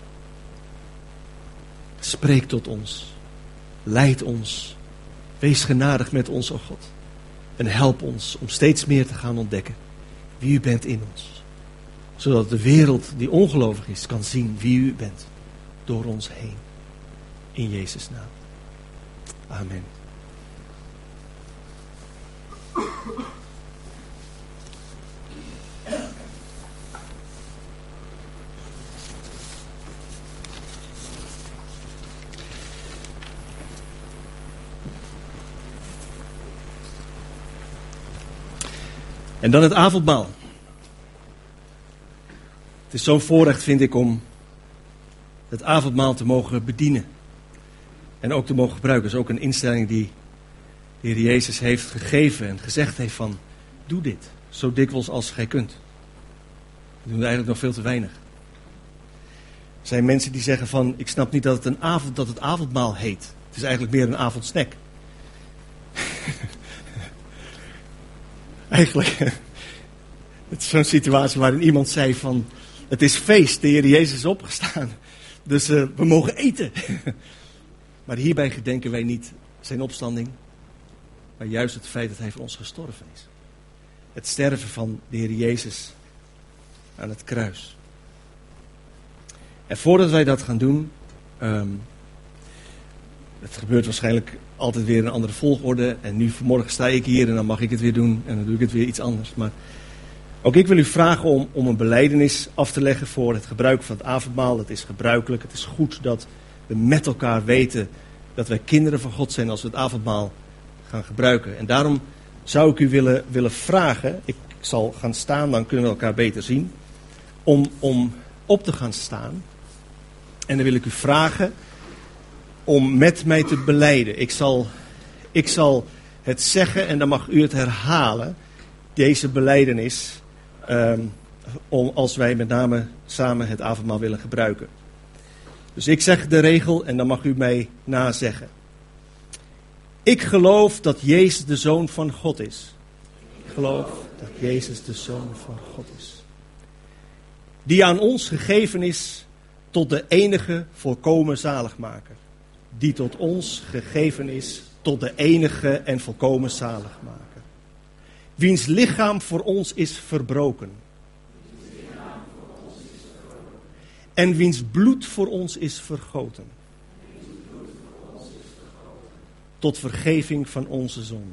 Spreek tot ons. Leid ons. Wees genadig met ons, o God. En help ons om steeds meer te gaan ontdekken wie u bent in ons. Zodat de wereld die ongelovig is kan zien wie u bent. Door ons heen. In Jezus' naam. Amen. En dan het avondmaal. Het is zo'n voorrecht, vind ik, om het avondmaal te mogen bedienen. En ook te mogen gebruiken. Dat is ook een instelling die de Heer Jezus heeft gegeven en gezegd heeft van, doe dit, zo dikwijls als gij kunt. We doen het eigenlijk nog veel te weinig. Er zijn mensen die zeggen van, ik snap niet dat het, een avond, dat het avondmaal heet. Het is eigenlijk meer een avondsnack. Eigenlijk, het is zo'n situatie waarin iemand zei van, het is feest, de Heer Jezus is opgestaan. Dus uh, we mogen eten. Maar hierbij gedenken wij niet zijn opstanding, maar juist het feit dat hij voor ons gestorven is. Het sterven van de Heer Jezus aan het kruis. En voordat wij dat gaan doen, um, het gebeurt waarschijnlijk altijd weer in een andere volgorde. En nu vanmorgen sta ik hier en dan mag ik het weer doen en dan doe ik het weer iets anders. Maar ook ik wil u vragen om, om een belijdenis af te leggen voor het gebruik van het avondmaal. Het is gebruikelijk, het is goed dat we met elkaar weten dat wij kinderen van God zijn als we het avondmaal gaan gebruiken. En daarom zou ik u willen, willen vragen, ik zal gaan staan, dan kunnen we elkaar beter zien, om, om op te gaan staan. En dan wil ik u vragen om met mij te belijden. Ik zal, ik zal het zeggen en dan mag u het herhalen, deze belijdenis, um, om, als wij met name samen het avondmaal willen gebruiken. Dus ik zeg de regel en dan mag u mij nazeggen. Ik geloof dat Jezus de Zoon van God is. Ik geloof dat Jezus de Zoon van God is. Die aan ons gegeven is tot de enige volkomen zaligmaker. Die tot ons gegeven is tot de enige en volkomen zaligmaker. Wiens lichaam voor ons is verbroken. En wiens bloed voor ons is vergoten. Tot vergeving van onze zonden.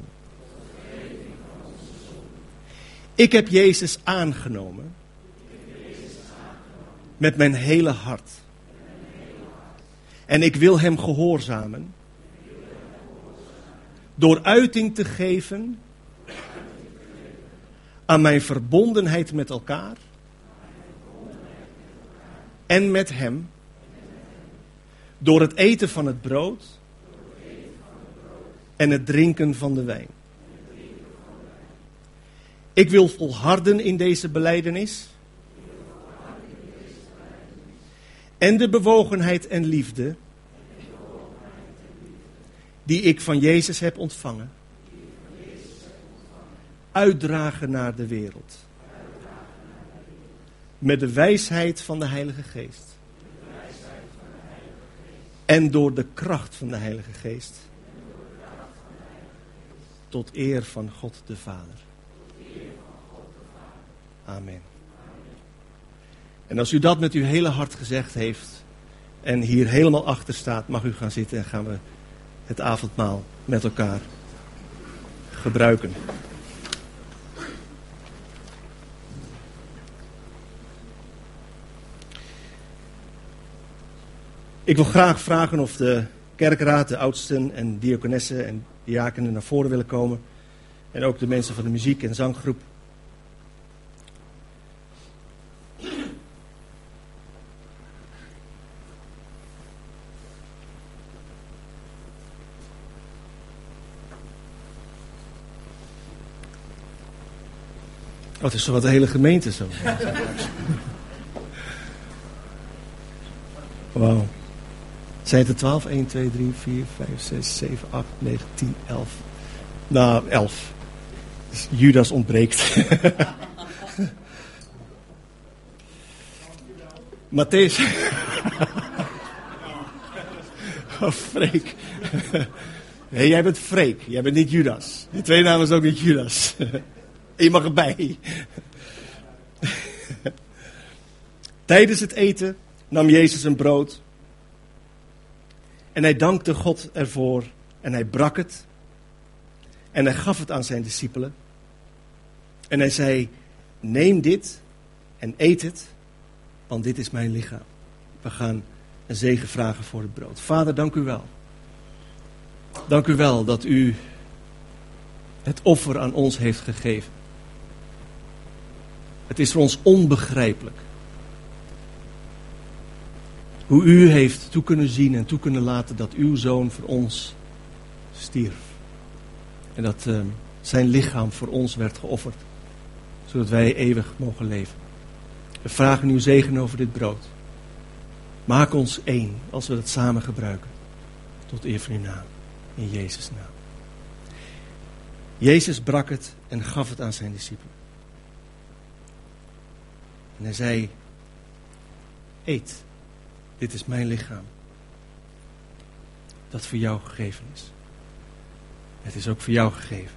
Ik heb Jezus aangenomen. Met mijn hele hart. En ik wil hem gehoorzamen. Door uiting te geven aan mijn verbondenheid met elkaar. En met hem. Door het eten van het brood. En het drinken van de wijn. Ik wil volharden in deze belijdenis. En de bewogenheid en liefde die ik van Jezus heb ontvangen, uitdragen naar de wereld. met de wijsheid van de Heilige Geest. En door de kracht van de Heilige Geest. Tot eer van God de Vader. Amen. En als u dat met uw hele hart gezegd heeft en hier helemaal achter staat, mag u gaan zitten en gaan we het avondmaal met elkaar gebruiken. Ik wil graag vragen of de kerkraad, de oudsten en diakonessen en diakenen naar voren willen komen. En ook de mensen van de muziek- en zanggroep. Oh, het is zo wat de hele gemeente zo. Wauw. Zijn het er twaalf? één, twee, drie, vier, vijf, zes, zeven, acht, negen, tien, elf. Nou, elf. Dus Judas ontbreekt. Matthäus. Oh, Freek. Nee, jij bent Freek. Jij bent niet Judas. Je twee namen is ook niet Judas. Je mag erbij. Tijdens het eten nam Jezus een brood. En hij dankte God ervoor. En hij brak het. En hij gaf het aan zijn discipelen. En hij zei, neem dit en eet het. Want dit is mijn lichaam. We gaan een zegen vragen voor het brood. Vader, dank u wel. Dank u wel dat u het offer aan ons heeft gegeven. Het is voor ons onbegrijpelijk. Hoe u heeft toe kunnen zien en toe kunnen laten dat uw zoon voor ons stierf. En dat uh, zijn lichaam voor ons werd geofferd. Zodat wij eeuwig mogen leven. We vragen uw zegen over dit brood. Maak ons één als we het samen gebruiken. Tot eer van uw naam. In Jezus' naam. Jezus brak het en gaf het aan zijn discipelen. En hij zei, eet, dit is mijn lichaam. Dat voor jou gegeven is. Het is ook voor jou gegeven.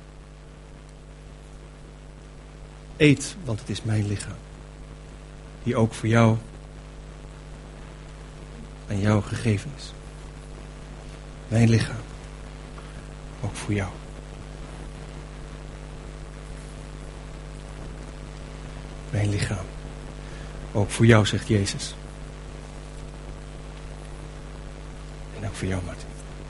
Eet, want het is mijn lichaam. Die ook voor jou aan jou gegeven is. Mijn lichaam. Ook voor jou. Mijn lichaam. Ook voor jou, zegt Jezus. En ook voor jou, Martin.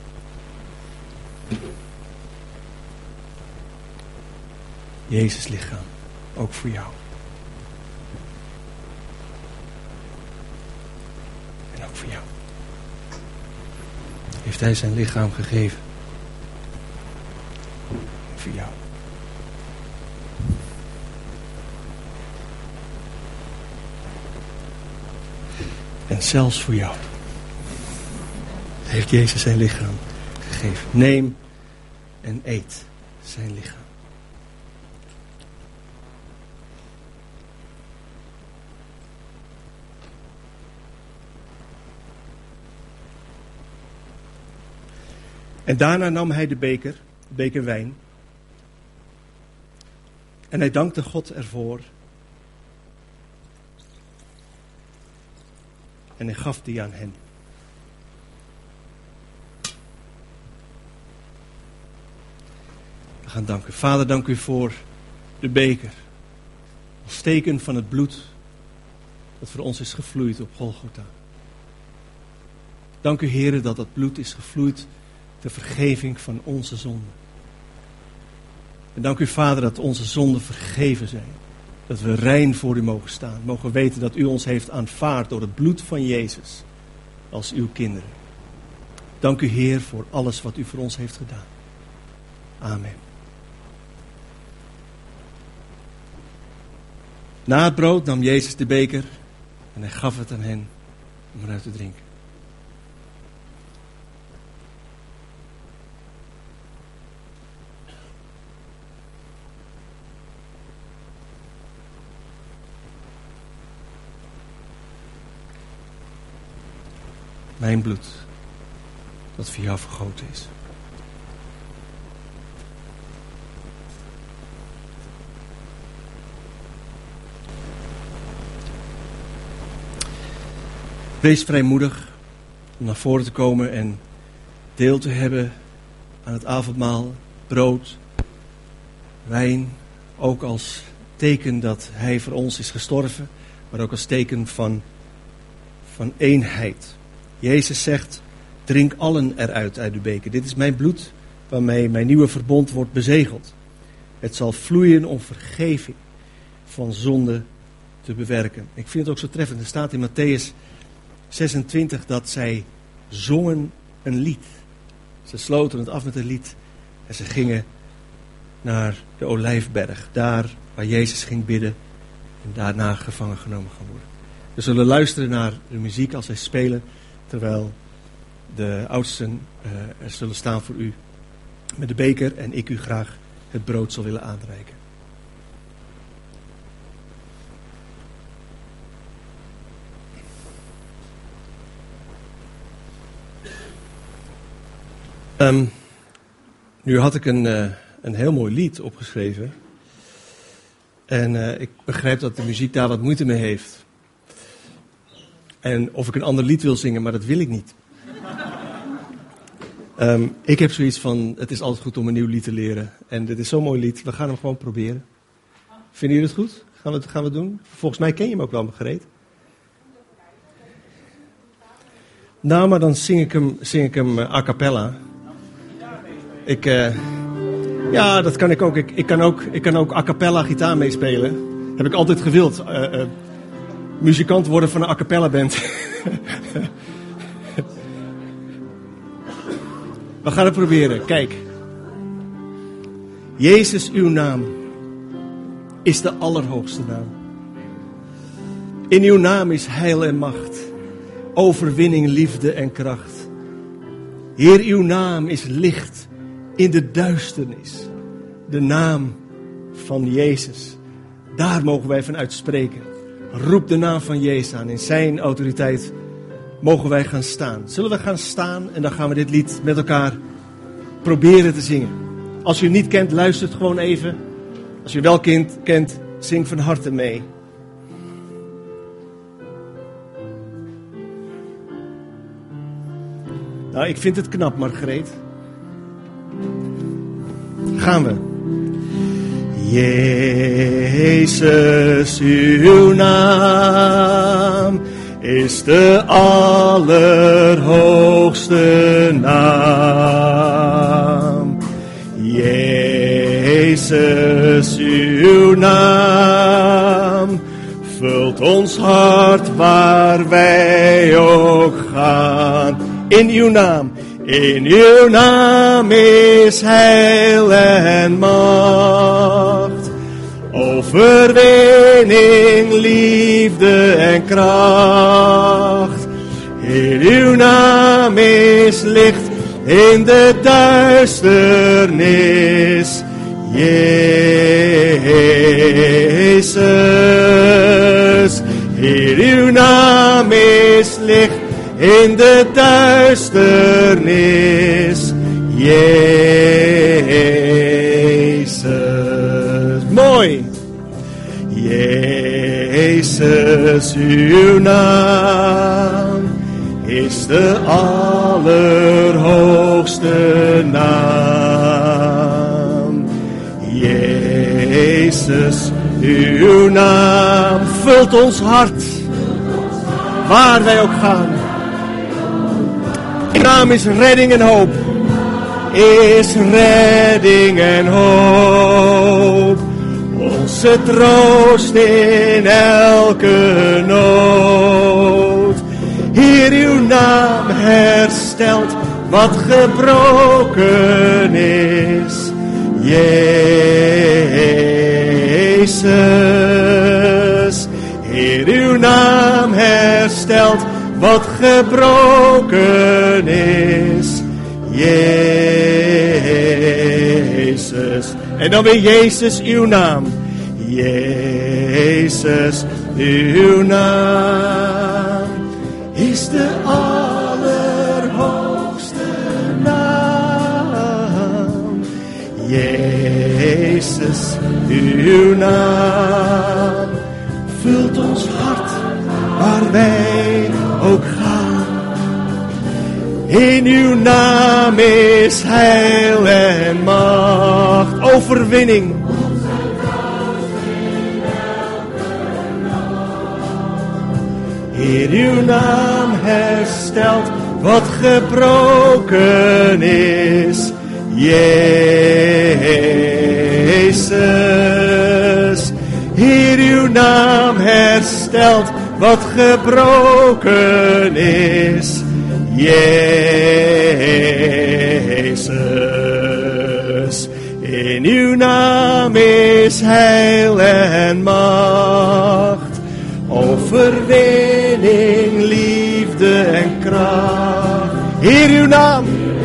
Jezus' lichaam. Ook voor jou. En ook voor jou. Heeft hij zijn lichaam gegeven. En voor jou. En zelfs voor jou heeft Jezus zijn lichaam gegeven. Neem en eet zijn lichaam. En daarna nam hij de beker, de beker wijn. En hij dankte God ervoor. En hij gaf die aan hen. We gaan danken. Vader, dank u voor de beker. Als teken van het bloed dat voor ons is gevloeid op Golgotha. Dank u, Heere, dat dat bloed is gevloeid ter vergeving van onze zonden. En dank u, Vader, dat onze zonden vergeven zijn. Dat we rein voor u mogen staan. Mogen weten dat u ons heeft aanvaard door het bloed van Jezus. Als uw kinderen. Dank u, Heer, voor alles wat u voor ons heeft gedaan. Amen. Na het brood nam Jezus de beker. En hij gaf het aan hen om eruit te drinken. mijn bloed, dat voor jou vergoten is. Wees vrijmoedig om naar voren te komen en deel te hebben aan het avondmaal, brood, wijn, ook als teken dat hij voor ons is gestorven, maar ook als teken van, van eenheid. Jezus zegt, drink allen eruit uit de beker. Dit is mijn bloed waarmee mijn nieuwe verbond wordt bezegeld. Het zal vloeien om vergeving van zonde te bewerken. Ik vind het ook zo treffend. Er staat in Matthäus zesentwintig dat zij zongen een lied. Ze sloten het af met een lied en ze gingen naar de Olijfberg, daar waar Jezus ging bidden en daarna gevangen genomen gaan worden. We zullen luisteren naar de muziek als zij spelen, terwijl de oudsten uh, er zullen staan voor u met de beker en ik u graag het brood zal willen aanreiken. Um, nu had ik een, uh, een heel mooi lied opgeschreven. En uh, ik begrijp dat de muziek daar wat moeite mee heeft. En of ik een ander lied wil zingen, maar dat wil ik niet. Um, ik heb zoiets van, het is altijd goed om een nieuw lied te leren. En dit is zo'n mooi lied, we gaan hem gewoon proberen. Vinden jullie het goed? Gaan we het, gaan we het doen? Volgens mij ken je hem ook wel, Gereed. Nou, maar dan zing ik hem, zing ik hem uh, a cappella. Ik, uh, ja, dat kan ik ook. Ik, ik, kan ook. ik kan ook a cappella gitaar meespelen. Heb ik altijd gewild. Uh, uh, muzikant worden van een a cappella band. We gaan het proberen. Kijk. Jezus, uw naam is de allerhoogste naam. In uw naam is heil en macht. Overwinning, liefde en kracht. Heer, uw naam is licht in de duisternis. De naam van Jezus. Daar mogen wij van uitspreken. Roep de naam van Jezus aan. In zijn autoriteit mogen wij gaan staan. Zullen we gaan staan en dan gaan we dit lied met elkaar proberen te zingen. Als u het niet kent, luistert gewoon even. Als u wel kent, kent zing van harte mee. Nou, ik vind het knap, Margreet. Gaan we. Jezus, uw naam is de allerhoogste naam. Jezus, uw naam vult ons hart waar wij ook gaan. In uw naam, in uw naam is heil en macht. Overwinning, liefde en kracht. In uw naam is licht in de duisternis. Jezus, in uw naam is licht in de duisternis, Jezus. Mooi. Jezus, uw naam is de allerhoogste naam. Jezus, uw naam vult ons hart, waar wij ook gaan. Uw naam is redding en hoop, is redding en hoop. Onze troost in elke nood. Heer, uw naam herstelt wat gebroken is. Jezus, Heer, uw naam herstelt wat gebroken is, Jezus. En dan weer Jezus, uw naam. Jezus, uw naam is de allerhoogste Jezus, uw naam vult ons hart waar wij ook gaan. In uw naam is heil en macht, overwinning. In uw naam herstelt wat gebroken is. Jezus, Heer, uw naam herstelt wat gebroken is. Jezus, in uw naam is heil en macht, overwinning, liefde en kracht. Heer, uw naam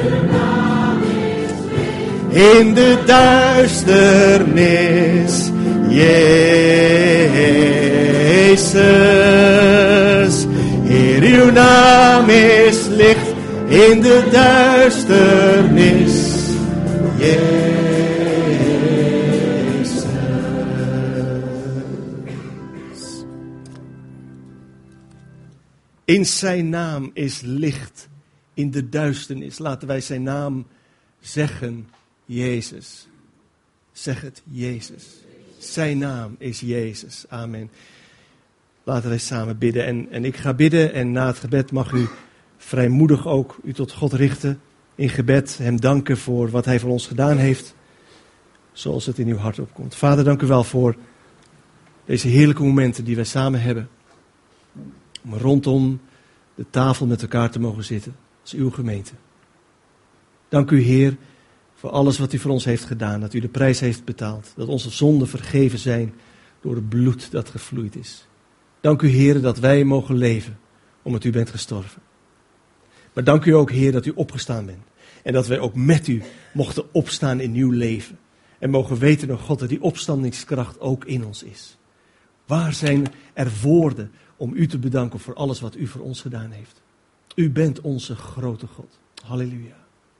in de duisternis, Jezus. Heer, uw naam is licht in de duisternis, Jezus. In zijn naam is licht in de duisternis. Laten wij zijn naam zeggen, Jezus. Zeg het, Jezus. Zijn naam is Jezus. Amen. Laten wij samen bidden. En, en ik ga bidden en na het gebed mag u vrijmoedig ook u tot God richten in gebed. Hem danken voor wat hij voor ons gedaan heeft. Zoals het in uw hart opkomt. Vader, dank u wel voor deze heerlijke momenten die wij samen hebben. Om rondom de tafel met elkaar te mogen zitten. Als uw gemeente. Dank u, Heer, voor alles wat u voor ons heeft gedaan. Dat u de prijs heeft betaald. Dat onze zonden vergeven zijn door het bloed dat gevloeid is. Dank u, Heer, dat wij mogen leven omdat u bent gestorven. Maar dank u ook, Heer, dat u opgestaan bent. En dat wij ook met u mochten opstaan in nieuw leven. En mogen weten, oh God, dat die opstandingskracht ook in ons is. Waar zijn er woorden om u te bedanken voor alles wat u voor ons gedaan heeft? U bent onze grote God. Halleluja.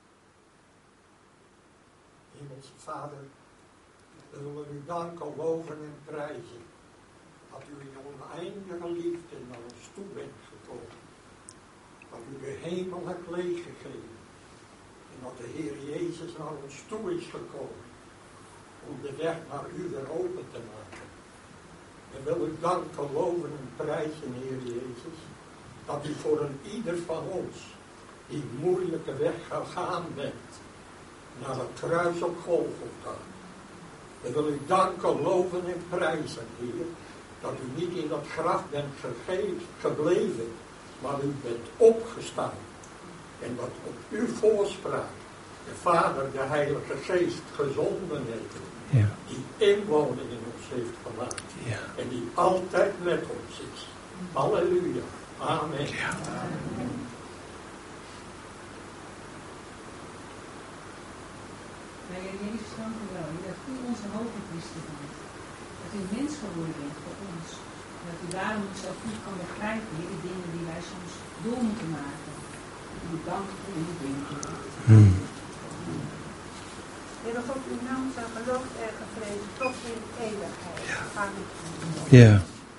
Hemelse Vader, we willen u danken, loven en prijzen. Dat u in oneindige liefde naar ons toe bent gekomen. Dat u de hemel hebt leeggegeven. En dat de Heer Jezus naar ons toe is gekomen. Om de weg naar u weer open te maken. We willen u danken, loven en prijzen, Heer Jezus. Dat u voor een ieder van ons die moeilijke weg gegaan bent. Naar het kruis op Golgotha. We willen u danken, loven en prijzen, Heer. Dat u niet in dat graf bent gegeven, gebleven. Maar u bent opgestaan. En dat op uw voorspraak de Vader, de Heilige Geest gezonden heeft.
Ja.
Die inwoning in ons heeft gemaakt.
Ja.
En die altijd met ons is. Halleluja. Amen.
Ja.
Amen.
Heer Jezus, dank u wel. Dat u onze hoge priester bent. Dat u mens geworden bent voor ons. En dat u daarom ons zo goed kan begrijpen, Heer, de dingen die wij soms door moeten maken. Dat u dankt voor uw denken.
Hmm.
Heer God, uw naam zal geloofd en geprezen tot in eeuwigheid. Amen.
Ja.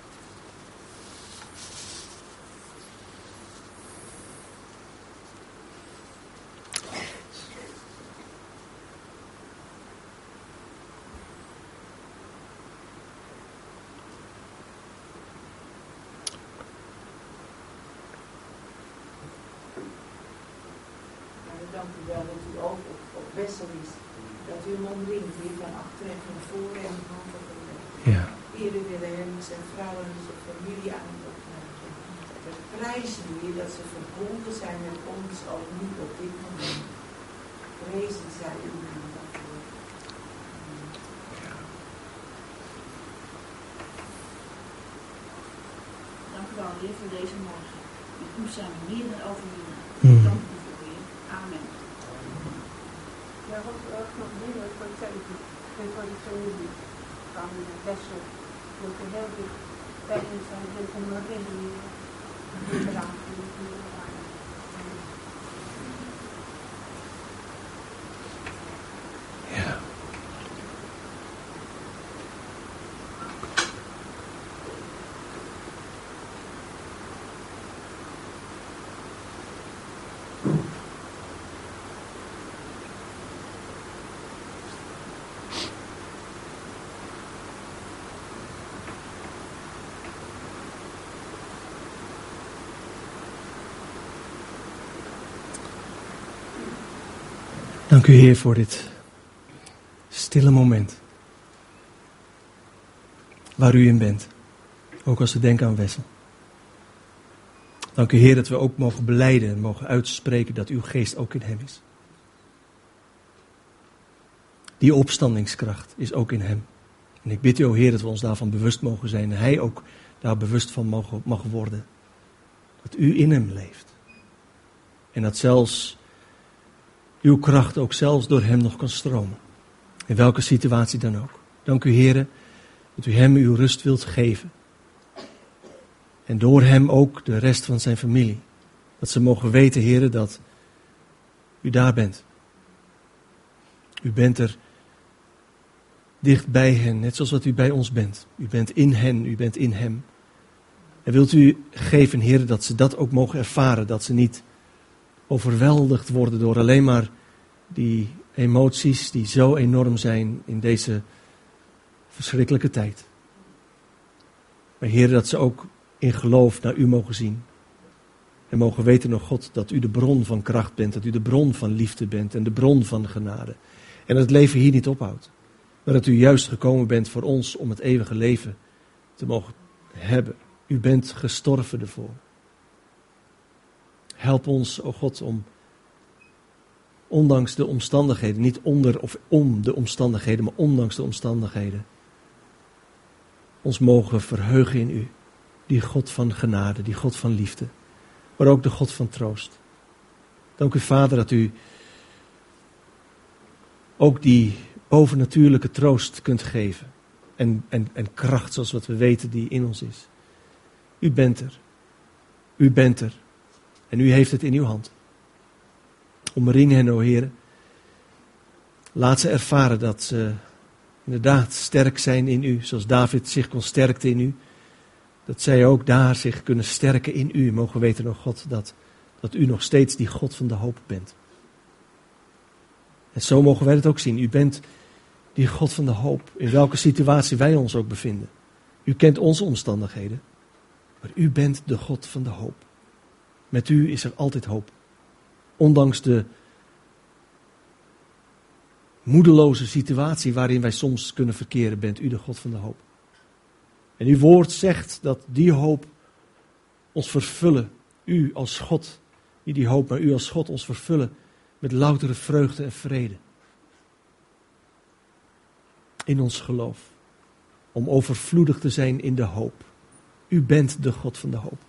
Dank u wel dat u ook op, op Wessel is. Dat u hem omringt hier van achter en van voren en van achteren.
Ja.
Heer, we willen hem en zijn vrouw en zijn familie aandacht geven. We prijzen u, Heer, dat ze verbonden zijn met ons ook nu op dit moment. Prezen zij uw naam daarvoor. Dank u wel, Heer, voor deze morgen. Met u zijn we meer dan overwinnaar.
Hmm.
Dank u voor u. Amen.
Ja, God, ook nog meer voor het centrum. En voor de familie van Wessel. Dat we heel dicht bij hen zijn. En om een ring te dragen.
Ja. Dank u, Heer, voor dit stille moment. Waar u in bent. Ook als we denken aan Wessel. Dank u, Heer, dat we ook mogen belijden en mogen uitspreken dat uw geest ook in hem is. Die opstandingskracht is ook in hem. En ik bid u, o Heer, dat we ons daarvan bewust mogen zijn. En hij ook daar bewust van mag, mag worden. Dat u in hem leeft. En dat zelfs uw kracht ook zelfs door hem nog kan stromen. In welke situatie dan ook. Dank u, Heer, dat u hem uw rust wilt geven. En door hem ook de rest van zijn familie. Dat ze mogen weten, Heer, dat u daar bent. U bent er dicht bij hen, net zoals wat u bij ons bent. U bent in hen, u bent in hem. En wilt u geven, Heer, dat ze dat ook mogen ervaren. Dat ze niet overweldigd worden door alleen maar die emoties die zo enorm zijn in deze verschrikkelijke tijd. Maar Heer, dat ze ook in geloof naar u mogen zien. En mogen weten, nog God, dat u de bron van kracht bent. Dat u de bron van liefde bent en de bron van genade. En dat het leven hier niet ophoudt. Maar dat u juist gekomen bent voor ons om het eeuwige leven te mogen hebben. U bent gestorven ervoor. Help ons, o God, om ondanks de omstandigheden, niet onder of om de omstandigheden, maar ondanks de omstandigheden, ons mogen verheugen in u. Die God van genade, die God van liefde, maar ook de God van troost. Dank u, Vader, dat u ook die bovennatuurlijke troost kunt geven. En, en, en kracht, zoals wat we weten, die in ons is. U bent er. U bent er. En u heeft het in uw hand. Omring hen, o Heer. Laat ze ervaren dat ze inderdaad sterk zijn in u. Zoals David zich kon sterkte in u. Dat zij ook daar zich kunnen sterken in u. Mogen weten, o God, dat, dat u nog steeds die God van de hoop bent. En zo mogen wij het ook zien. U bent die God van de hoop. In welke situatie wij ons ook bevinden. U kent onze omstandigheden. Maar u bent de God van de hoop. Met u is er altijd hoop. Ondanks de moedeloze situatie waarin wij soms kunnen verkeren, bent u de God van de hoop. En uw woord zegt dat die hoop ons vervullen. U als God, niet die hoop, maar u als God ons vervullen met loutere vreugde en vrede. In ons geloof. Om overvloedig te zijn in de hoop. U bent de God van de hoop.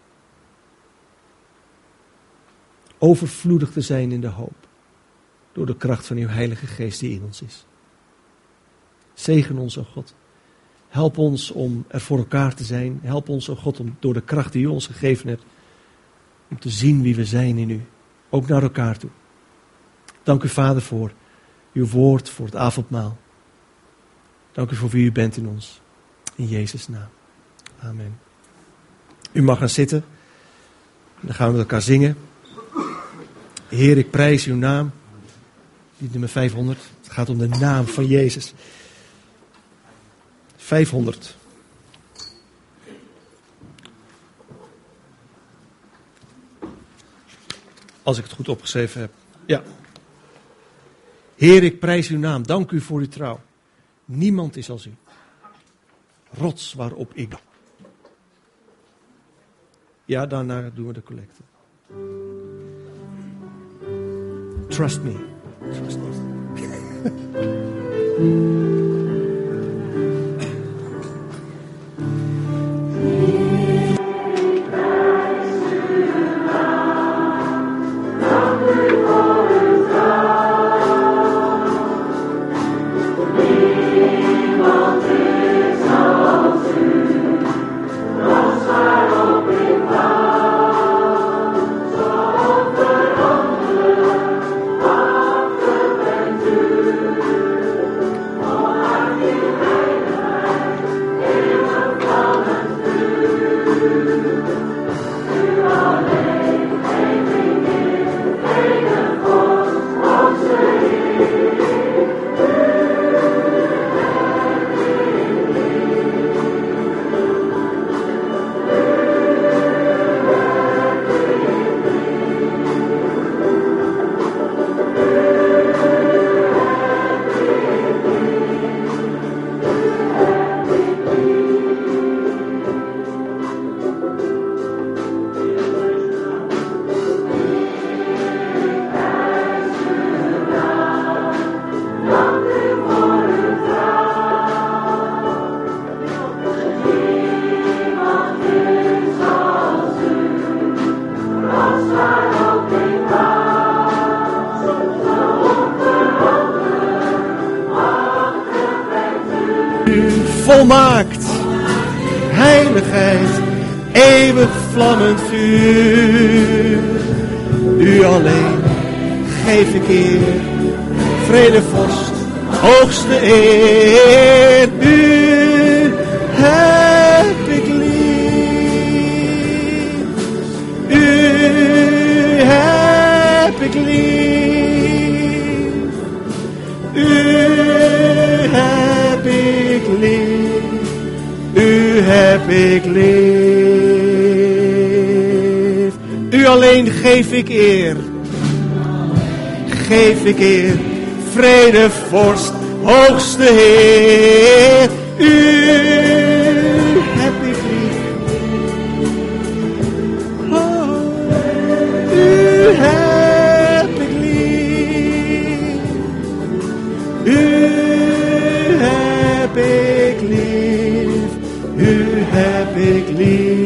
Overvloedig te zijn in de hoop. Door de kracht van uw Heilige Geest die in ons is. Zegen ons, o God. Help ons om er voor elkaar te zijn. Help ons, o God, om door de kracht die u ons gegeven hebt, om te zien wie we zijn in u. Ook naar elkaar toe. Dank u, Vader, voor uw woord, voor het avondmaal. Dank u voor wie u bent in ons. In Jezus' naam. Amen. U mag gaan zitten. Dan gaan we met elkaar zingen. Heer, ik prijs uw naam. Lied nummer vijfhonderd. Het gaat om de naam van Jezus. vijfhonderd. Als ik het goed opgeschreven heb. Ja. Heer, ik prijs uw naam. Dank u voor uw trouw. Niemand is als u. Rots waarop ik. Ja, daarna doen we de collecte. Trust me. Trust me.
Oh
volmaakt, heiligheid, eeuwig vlammend vuur. U alleen geef ik eer, vrede vorst, hoogste eer. U heb ik lief, u heb ik lief, u heb ik lief, u heb ik lief. U alleen geef ik eer, geef ik eer, vrede vorst, hoogste Heer. U heb ik lief, oh, u heb ik lief, u heb ik lief, u heb ik lief.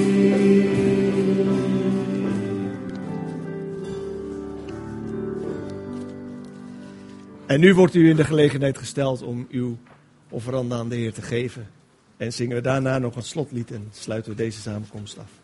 En nu wordt u in de gelegenheid gesteld om uw offerande aan de Heer te geven. En zingen we daarna nog een slotlied en sluiten we deze samenkomst af.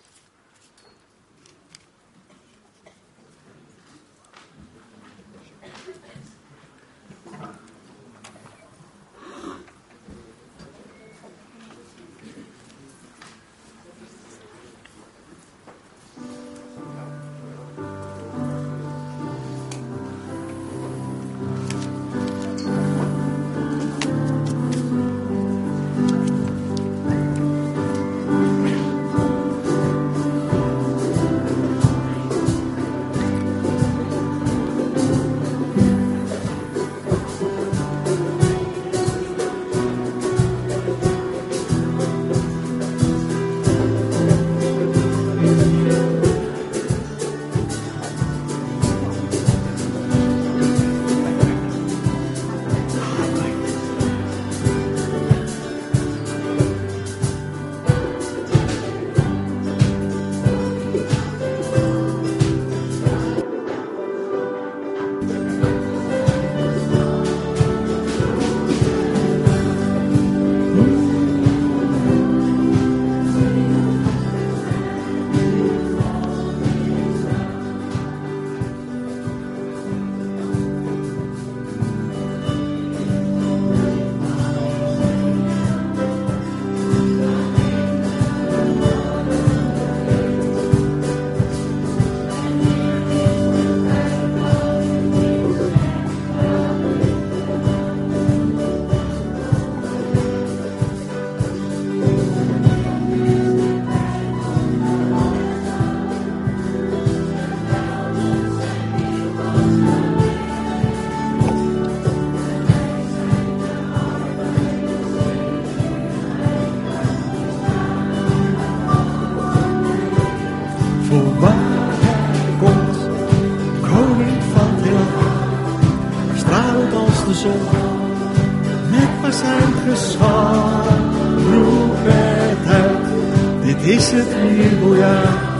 Is het nieuwjaar,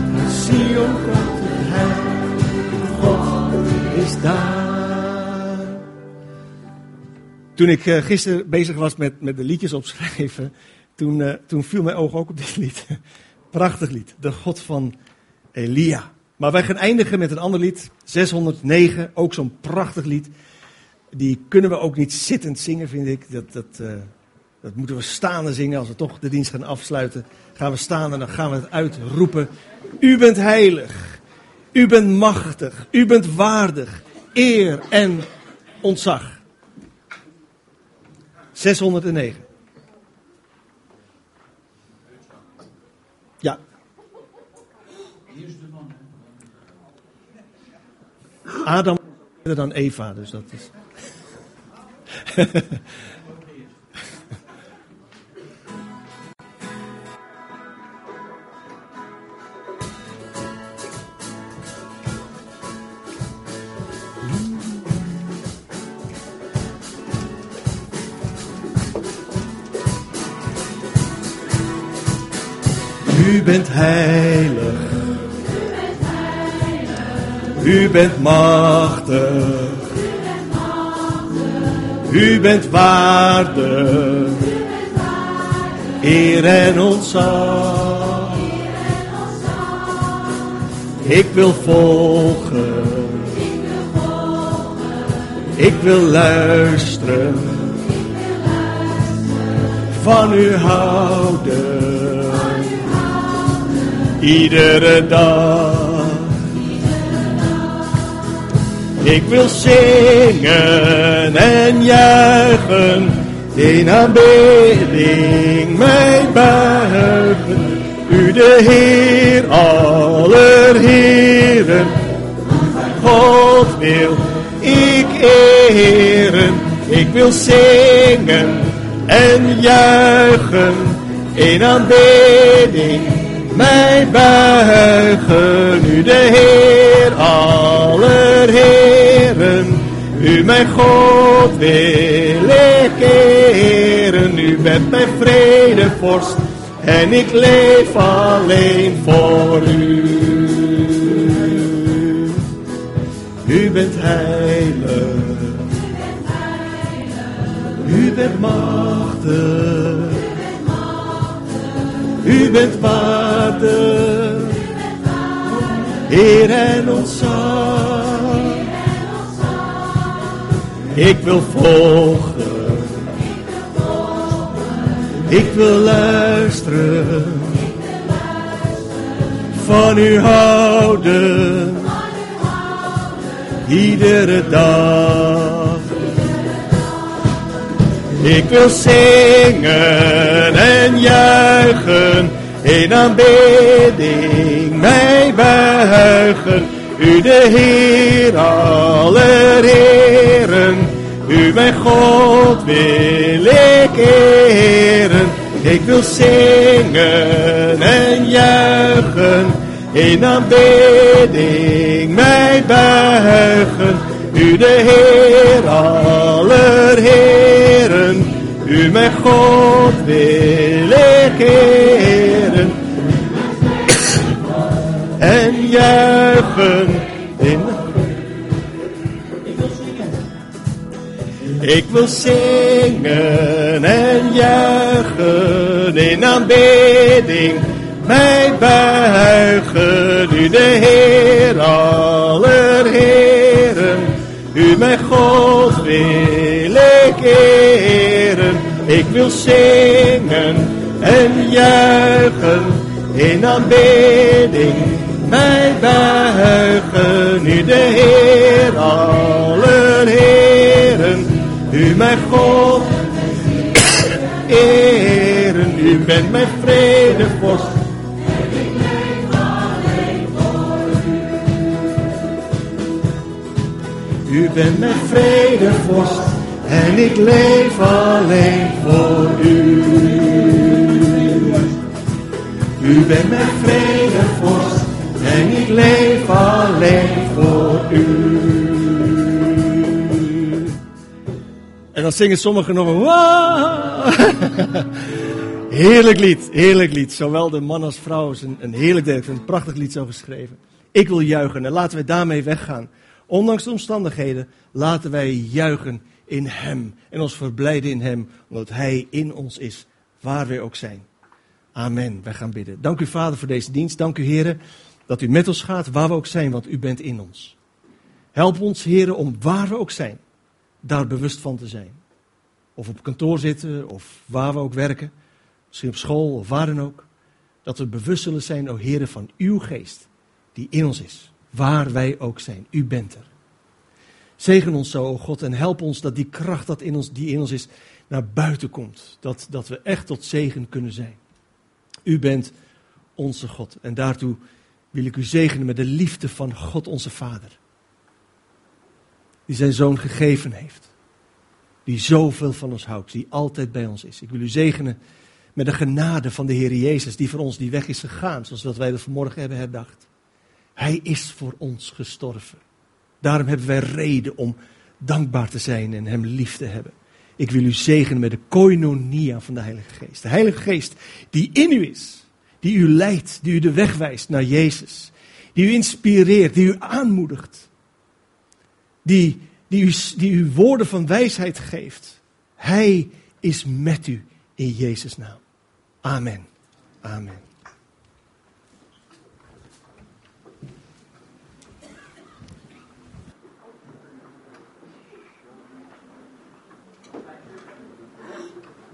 Sion komt het heil, God is daar. Toen ik uh, gisteren bezig was met, met de liedjes opschrijven, toen, uh, toen viel mijn oog ook op dit lied. Prachtig lied, de God van Elia. Maar wij gaan eindigen met een ander lied, zeshonderdnegen, ook zo'n prachtig lied. Die kunnen we ook niet zittend zingen, vind ik. Dat... dat uh, Dat moeten we staande zingen als we toch de dienst gaan afsluiten. Gaan we staan en dan gaan we het uitroepen. U bent heilig. U bent machtig. U bent waardig. Eer en ontzag. zeshonderdnegen. Ja. Adam is dan Eva, dus dat is... U bent heilig, u bent machtig, U bent waardig, eer en ontzag. Ik wil volgen, ik wil luisteren, van u houden, iedere dag. Ik wil zingen en juichen, in aanbidding mij buigen. U de Heer aller heren, God wil ik eren. Ik wil zingen en juichen, in aanbidding mij buigen. U de Heer aller heren, u mijn God wil ik eren. U bent mijn vredevorst en ik leef alleen voor u. U bent heilig, u bent machtig, u bent waardig, eer en ontzag. Ik wil volgen, ik wil luisteren, van u houden, iedere dag. Ik wil zingen en juichen, in aanbidding mij buigen. U de Heer aller heren, u mijn God wil ik eren. Ik wil zingen en juichen, in aanbidding mij buigen. U de Heer aller heren, u mijn God wil ik eren. En juichen in. Ik wil zingen en juichen, in aanbidding mij buigen. U de Heer aller heren, u mijn God wil ik eren. Ik wil zingen en juichen, in aanbidding mij buigen. U de Heer aller heren, u mijn God eren. U bent mijn vredevorst. U bent mijn vredevorst en ik leef alleen voor u. U bent mijn vredevorst en ik leef alleen voor u. En dan zingen sommigen nog een wow. Heerlijk lied, heerlijk lied. Zowel de man als vrouw is een, een heerlijk lied, een prachtig lied zo geschreven. Ik wil juichen en laten we daarmee weggaan. Ondanks de omstandigheden laten wij juichen in hem en ons verblijden in hem, omdat hij in ons is, waar wij ook zijn. Amen. Wij gaan bidden. Dank u Vader voor deze dienst. Dank u Heren dat u met ons gaat waar we ook zijn, want u bent in ons. Help ons Heren om waar we ook zijn, daar bewust van te zijn. Of op kantoor zitten of waar we ook werken, misschien op school of waar dan ook. Dat we bewust zullen zijn, o Heren, van uw geest die in ons is. Waar wij ook zijn. U bent er. Zegen ons zo, o God, en help ons dat die kracht dat in ons, die in ons is naar buiten komt. Dat, dat we echt tot zegen kunnen zijn. U bent onze God. En daartoe wil ik u zegenen met de liefde van God onze Vader. Die zijn Zoon gegeven heeft. Die zoveel van ons houdt. Die altijd bij ons is. Ik wil u zegenen met de genade van de Heer Jezus. Die voor ons die weg is gegaan. Zoals dat wij dat vanmorgen hebben herdacht. Hij is voor ons gestorven. Daarom hebben wij reden om dankbaar te zijn en hem lief te hebben. Ik wil u zegenen met de koinonia van de Heilige Geest. De Heilige Geest die in u is. Die u leidt, die u de weg wijst naar Jezus. Die u inspireert, die u aanmoedigt. Die die u, die u woorden van wijsheid geeft. Hij is met u in Jezus' naam. Amen. Amen.